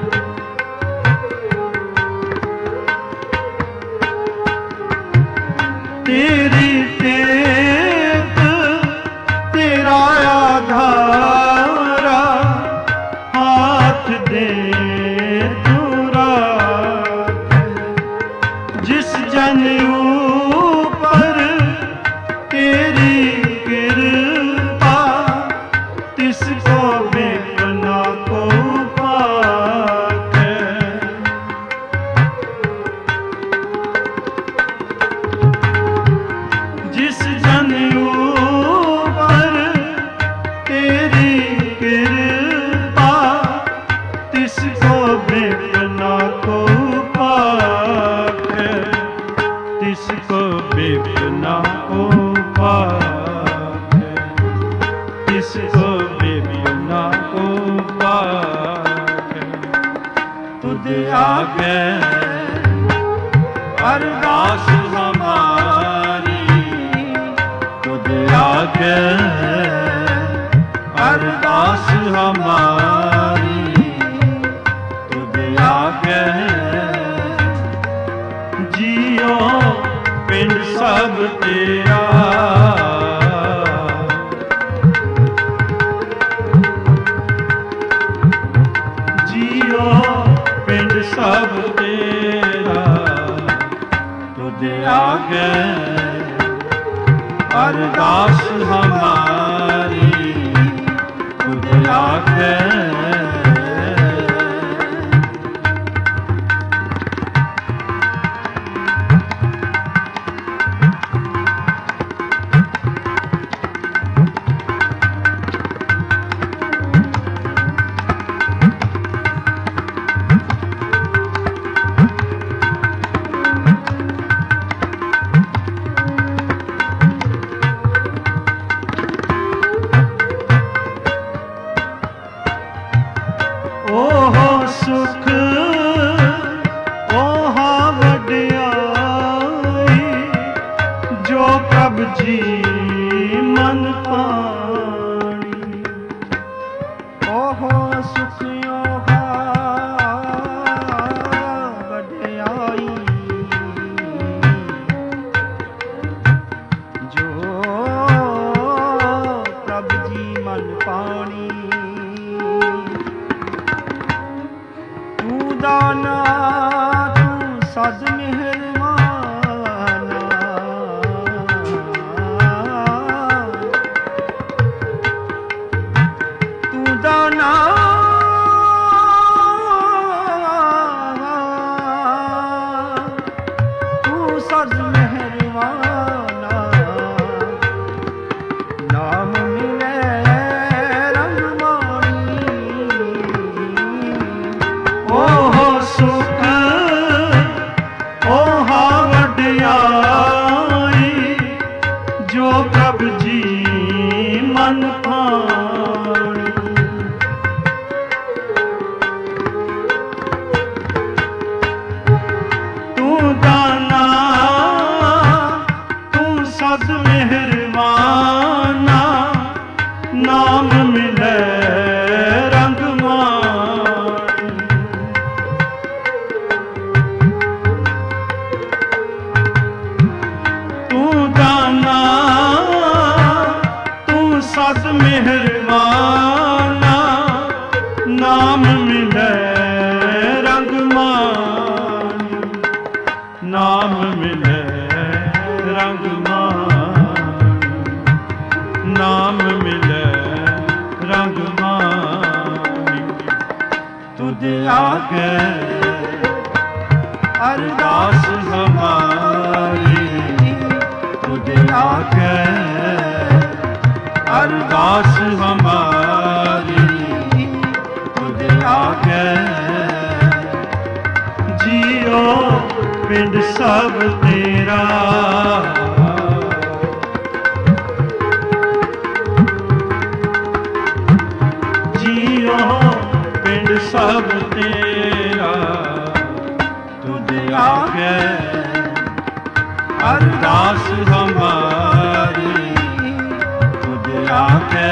तेरी टेक तेरा आधारा, हाथ दे जन ऊपर तेरी कृपा, तिसको बेपना को पाके। जिस जन ऊपर तेरी कृपा, तिसको बेपना को पाके। तिसको बेपना को पाके, तिसको बेपना को पाके। तुझ आगे अरदास हमारी तुझ आगे, अरदास हमारी तुझ आगे। जियो पिंड सब तेरा, जियो पिंड सब तेरा तुझ आगे, अरदास हमारी तुझ आगे। ओहो सुख ओहा वड्याई, जो प्रभ जी मन पानी। ओहो सुख ओहा वड्याई, जो प्रभ जी मन पानी। तू दाना तू सद मेहरबाना, ਤੂੰ ਜਾਨਾ ਤੂੰ ਸਤ ਮਿਹਰਬਾਨਾ, ਨਾਮ ਮਿਲੇ ਰੰਗ ਮਾਣੀ, ਨਾਮ ਮਿਲੇ ਰੰਗ ਮਾਣੀ, ਨਾਮ ਮਿਲੇ ਰੰਗ ਮਾਣੀ। ਤੁਧ ਆਗੇ ਅਰਦਾਸ ਹਮਾਰੀ, ਤੁਧ ਆਗੇ ਅਰਦਾਸ ਹਮਾਰੀ, ਤੁਧ ਆਗੇ। ਜੀਓ ਪਿੰਡ ਸਭ ਤੇਰਾ, ਜੀਓ ਪਿੰਡ ਸਭ ਤੇਰਾ, ਤੁਧ ਆਗੇ ਅਰਦਾਸ ਹਮਾਰੀ, ਤੁਧ ਆਗੇ।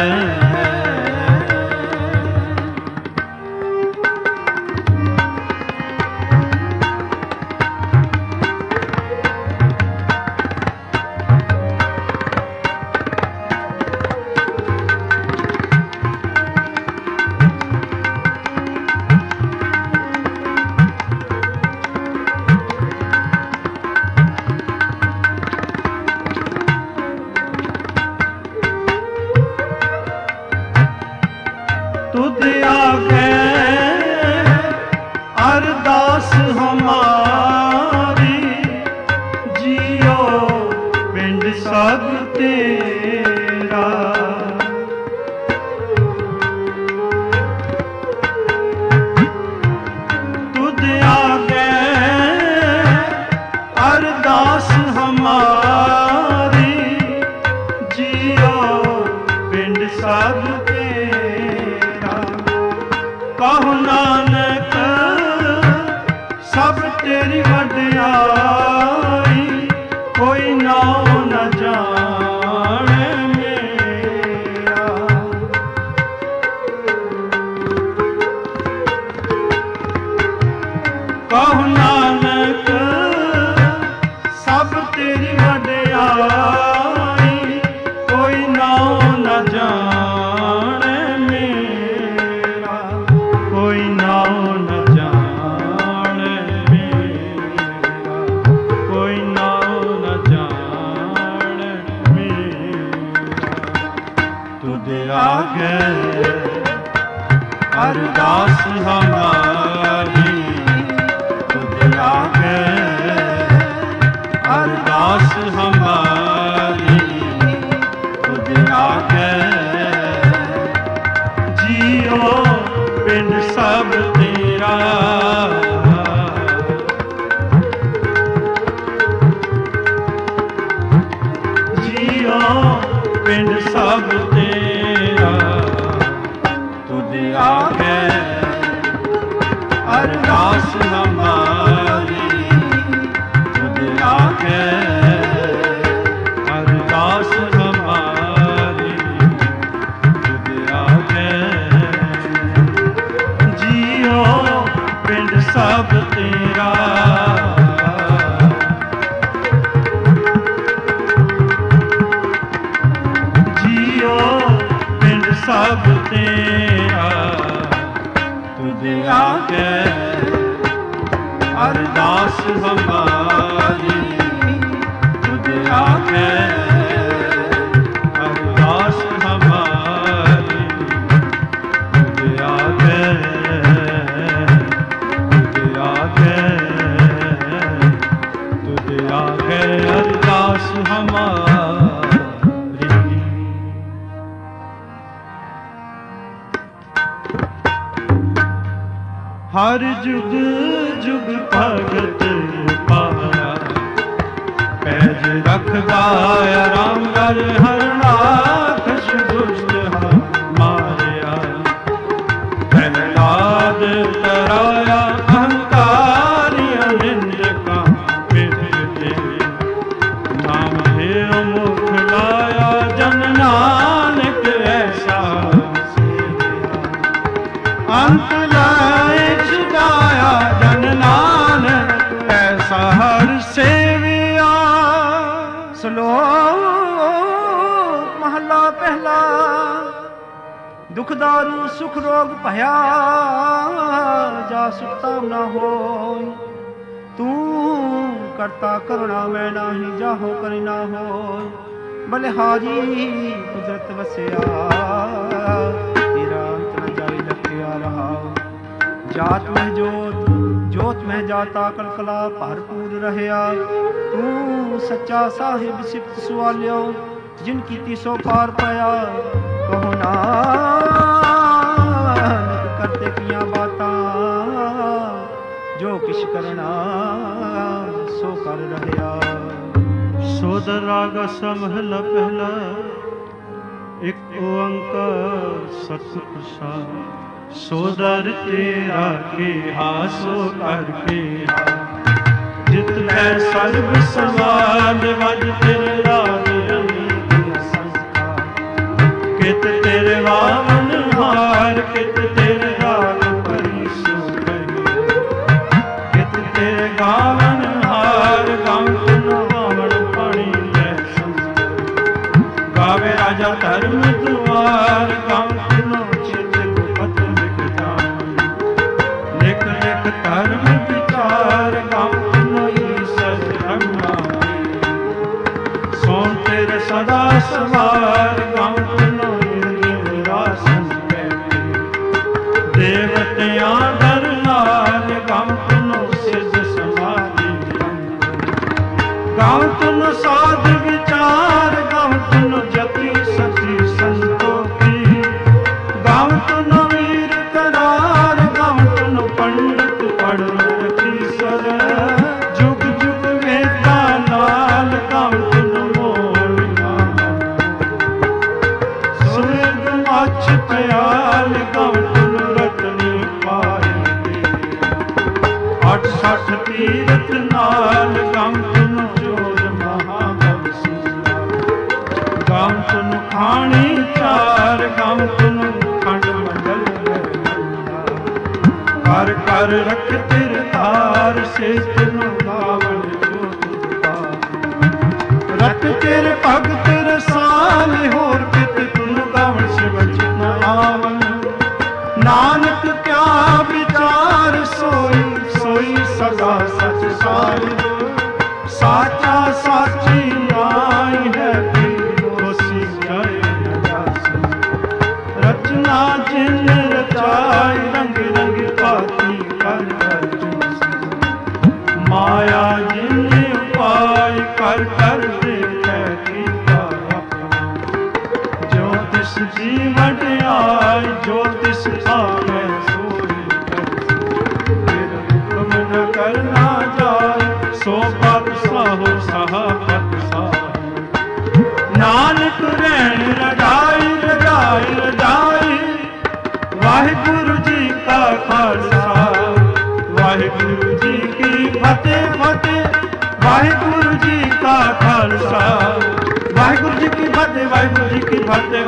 ਤੁਧ ਆਗੇ ਅਰਦਾਸ ਹਮਾਰੀ, ਜੀਓ ਪਿੰਡ ਸਭ ਤੇਰਾ, ਤੁਧ ਆਗੇ ਅਰਦਾਸ ਹਮਾਰੀ, ਜੀਓ ਪਿੰਡ ਸਭ ਤੇਰਾ। ਕਹੋ ਨਾਨਕ ਸਭ ਤੇਰੀ ਵਡਿਆਈ, ਕੋਈ ਨਾਉ ਨ ਜਾਣੇ ਮੇਰਾ। ਕਹੋ ਨਾਨਕ ਸਭ ਤੇਰੀ ਵਡਿਆਈ, ਕੋਈ ਨਾਉ ਨ ਜਾਣੇ ਮੇਰਾ, ਕੋਈ ਨਾਉ ਨ ਜਾਣੇ ਮੇਰਾ, ਕੋਈ ਨਾਉ ਨ ਜਾਣੇ ਮੇਰਾ। ਤੁਧ ਆਗੇ ਅਰਦਾਸ ਹਮਾਰੀ, ਤੁਧ ਆਗੇ ਅਰਦਾਸ ਹਮਾਰੀ, ਤੁਧ ਆਗੇ। ਜੀਓ ਪਿੰਡ ਸਭ ਤੇਰਾ, ਜੀਓ ਪਿੰਡ ਸਭ ਤੇਰਾ, ਤੁਧ ਆਗੇ ਅਰਦਾਸ ਹਮਾਰੀ, ਤੁਧ ਆਗੇ ਅਰਦਾਸ ਹਮਾਰੀ, ਤੁਧ ਆਗੇ। ਜੀਓ ਪਿੰਡ ਸਭ ਤੇਰਾ, ਜੀਓ ਪਿੰਡ ਸਭ ਤੇਰਾ, ਤੁਧ ਆਗੇ ਅਰਦਾਸ ਹਮਾਰੀ, ਤੁਧ ਆਗੇ ਅਰਦਾਸ ਹਮਾਰੀ, ਤੁਧ ਆਗੇ ਤੁਧ ਆਗੇ ਤੁਧ ਆਗੇ ਅਰਦਾਸ ਹਮਾਰੀ। ਹਰ ਜੁਗ ਜੁਗ ਭਗਤ ਪਾਇਆ, ਪੈਜ ਰਖਦਾ ਰਾਮ ਕਰ ਹਰਨਾਖਸ਼ ਦੁਸ਼ਟ ਮਾਰਿਆ। ਪ੍ਰਹਿਲਾਦ ਤਰਾਇਆ ਅਹੰਕਾਰੀਆਂ ਨਿੰਦਕਾਂ ਪਿੱਠ ਤੇ, ਨਾਮ ਹੈ ਮੁਖ ਲਾਇਆ ਜਨ ਨਾਨਕ ਐਸਾ ਸੇਵਿਆ। ਅੰਤ ਲਾਏ ਛੁਡਾਇਆ ਜਨ ਨਾਨਕ ਐਸਾ ਹਰ ਸੇਵਿਆ। ਸ਼ਲੋਕ ਮਹਲਾ ਪਹਿਲਾ। ਦੁਖ ਦਾਰੂ ਸੁਖ ਰੋਗ ਭਇਆ, ਜਾ ਸੁਖਤਾ ਨਾ ਹੋਇ। ਤੂੰ ਕਰਤਾ ਕਰੁਣਾ ਮੈਂ ਨਾਹੀ, ਜਾਹੋ ਕਰਿ ਨਾ ਹੋਇ। ਬਲਿਹਾਰੀ ਕੁਦਰਤ ਵਸਿਆ, ਤੇਰਾ ਅੰਤ ਨ ਜਾਇ ਲਖਿਆ ਰਹਾ। ਜਾਤ ਮਹਿ ਜੋਤ, ਜੋਤ ਮਹਿ ਜਾਤਾ, ਕਲਕਲਾ ਭਰਪੂਰ ਰਹਿਆ। ਤੂੰ ਸੱਚਾ ਸਾਹਿਬ ਸਿਫਤ ਸੁਆਲਿਓ, ਜਿਨ ਕੀਤੀ ਸੋ ਪਾਰ ਪਾਇਆ। ਕਹੋ ਨਾਨਕ ਕਰਤੇ ਕੀਆਂ ਬਾਤਾਂ, ਜੋ ਕਿਛ ਕਰਨਾ ਸੋ ਕਰ ਰਹਿਆ। ਸੋਦਰ ਰਾਗ ਸਮਹਲਾ ਪਹਿਲਾ। ਇੱਕ ਓੰਕਾਰ ਸਤਿ ਪ੍ਰਸਾਦ। ਸੋਦਰ ਤੇਰਾ ਕਿਹਾ ਸੋ ਕਰ ਕਿਹਾ, ਜਿਤ ਮੈਂ ਸਰਬ ਸਮਾਲ ਵਜ ਤੇਰੇ ਰਾਜ ਅਮੀਤ ਸੰਸਕਾਰ। ਕਿਤ ਤੇਰੇ ਵਾਮਨ ਹਾਰ, ਕਿਤ ਤੇਰੇ ਰਾਗ ਭਰੀ ਸੋ ਕਹੀ। ਕਿਤ ਤੇਰੇ ਗਾਵਨ ਹਾਰ, ਗਾਵਨ ਗਾਵਨ ਪਾਣੀ ਲੈ ਸੰਸਕਾਰ। ਗਾਵੇ ਰਾਜਾ ਧਰਮ ਦੁਆਰ, ਗਾਵਨ ਚਿਤ ਗੁਪਤ ਲਿਖ ਜਾਨ। ਲਿਖ ਲਿਖ ਧਰਮ ਵਿਚਾਰ, ਗਾਵਨ ਸੋਨ ਤੇਰੇ ਸਦਾ ਸਵਾਰ। ਗਾਵਨ ਰਾਸਨ ਬੈਠੇ, ਦੇਵਤਿਆਂ ਦਰ ਨਾਲ। ਗਾਵਨ ਸਿਧ ਸਮਾਧੀ, ਗਾਵਨ ਸਾਧ ਵਿਚਾਰ। ਗਾਵਨ ਜਤੀ ਸਤੀ ਸੰਤੋਖੀ, ਗਾਵਨ ਵੀਰ ਕਰਾਰ। ਗਾਵਨ ਪੰਡਤ ਪੜ ਰਖੀ ਸਰ, ਜੁਗ ਜੁਗ ਵੇਦਾਂ ਨਾਲ। ਗਾਵਨ ਮੋਲ ਸੁਰਗ ਮਛ ਪਿਆਲ। ਗਾਵਨ ਰਤਨੀ ਪਾਈ ਦੇ, ਅੱਠ ਸੱਠ ਤੀਰਥ ਨਾਲ। ਗਾਵਨ ਜੋਰ ਮਹਾਬਲ ਸੀਲਾ, ਗਾਵਨ ਖਾਣੀ ਚਾਰ। ਗਾਵਨ ਖੰਡ ਮੰਡਲ ਕਰ ਕਰ ਰਖ ਤਿਰ ਧਾਰ। ਸੇ ਤੈਨੂੰ ਗਾਵਨ ਜੋਤ ਪਾਰ। ਰਤ ਤੇਰੇ ਭਗਤ ਰਸਾਲ, ਹੋਰ ਕਿਤ ਤੁਨ ਗਾਵਨ ਸਿਵ ਚਿਤ ਆਵਨ। ਨਾਨਕ ਕਿਆ ਵਿਚਾਰ, ਸੋਈ ਸੋਈ ਸਦਾ ਸਚ ਸਾਹਿਬ। ਸਾਚਾ ਸਾਚੀ ਆਈ ਹੈ, ਹੋਸੀ ਜਾਏ ਨ ਜਾਸੀ। ਰਚਨਾ ਜਿਨ ਰਚਾਈ, ਰੰਗ ਰੰਗ ਭਾਤੀ ਕਰ ਕਰ ਜੂਸੀ। ਮਾਇਆ ਜਿਨ ਉਪਾਇ, ਕਰ ਕਰ ਦੇਖੈ ਕੀਤਾ ਆਪਣਾ। ਜੋ ਤਿਸ ਜੀ ਵਡਿਆਈ, ਜੋ ਤਿਸ ਆਵੇ ਸੋਈ ਕਰਸੀ। ਫਿਰ ਹੁਕਮ ਨ ਕਰਨਾ ਜਾਏ, ਸੋ ਪਤ ਸਾਹੋ ਸਾਹਾ ਪਤ ਸਾਹੀ। ਨਾਨਕ ਰਹਿਣ ਰਜਾਈ, ਰਜਾਈ ਰਜਾਈ। ਵਾਹਿਗੁਰੂ ਜੀ ਕਾ ਖਾਲਸਾ, ਵਾਹਿਗੁਰੂ ਜੀ ਕੀ ਫਤਿਹ ਫਤਿਹ। ਵਾਹਿਗੁਰੂ ਜੀ ਕਾ ਖਾਲਸਾ, ਵਾਹਿਗੁਰੂ ਜੀ ਕੀ ਫਤਿਹ, ਵਾਹਿਗੁਰੂ ਜੀ ਕੀ ਫਤਿਹ।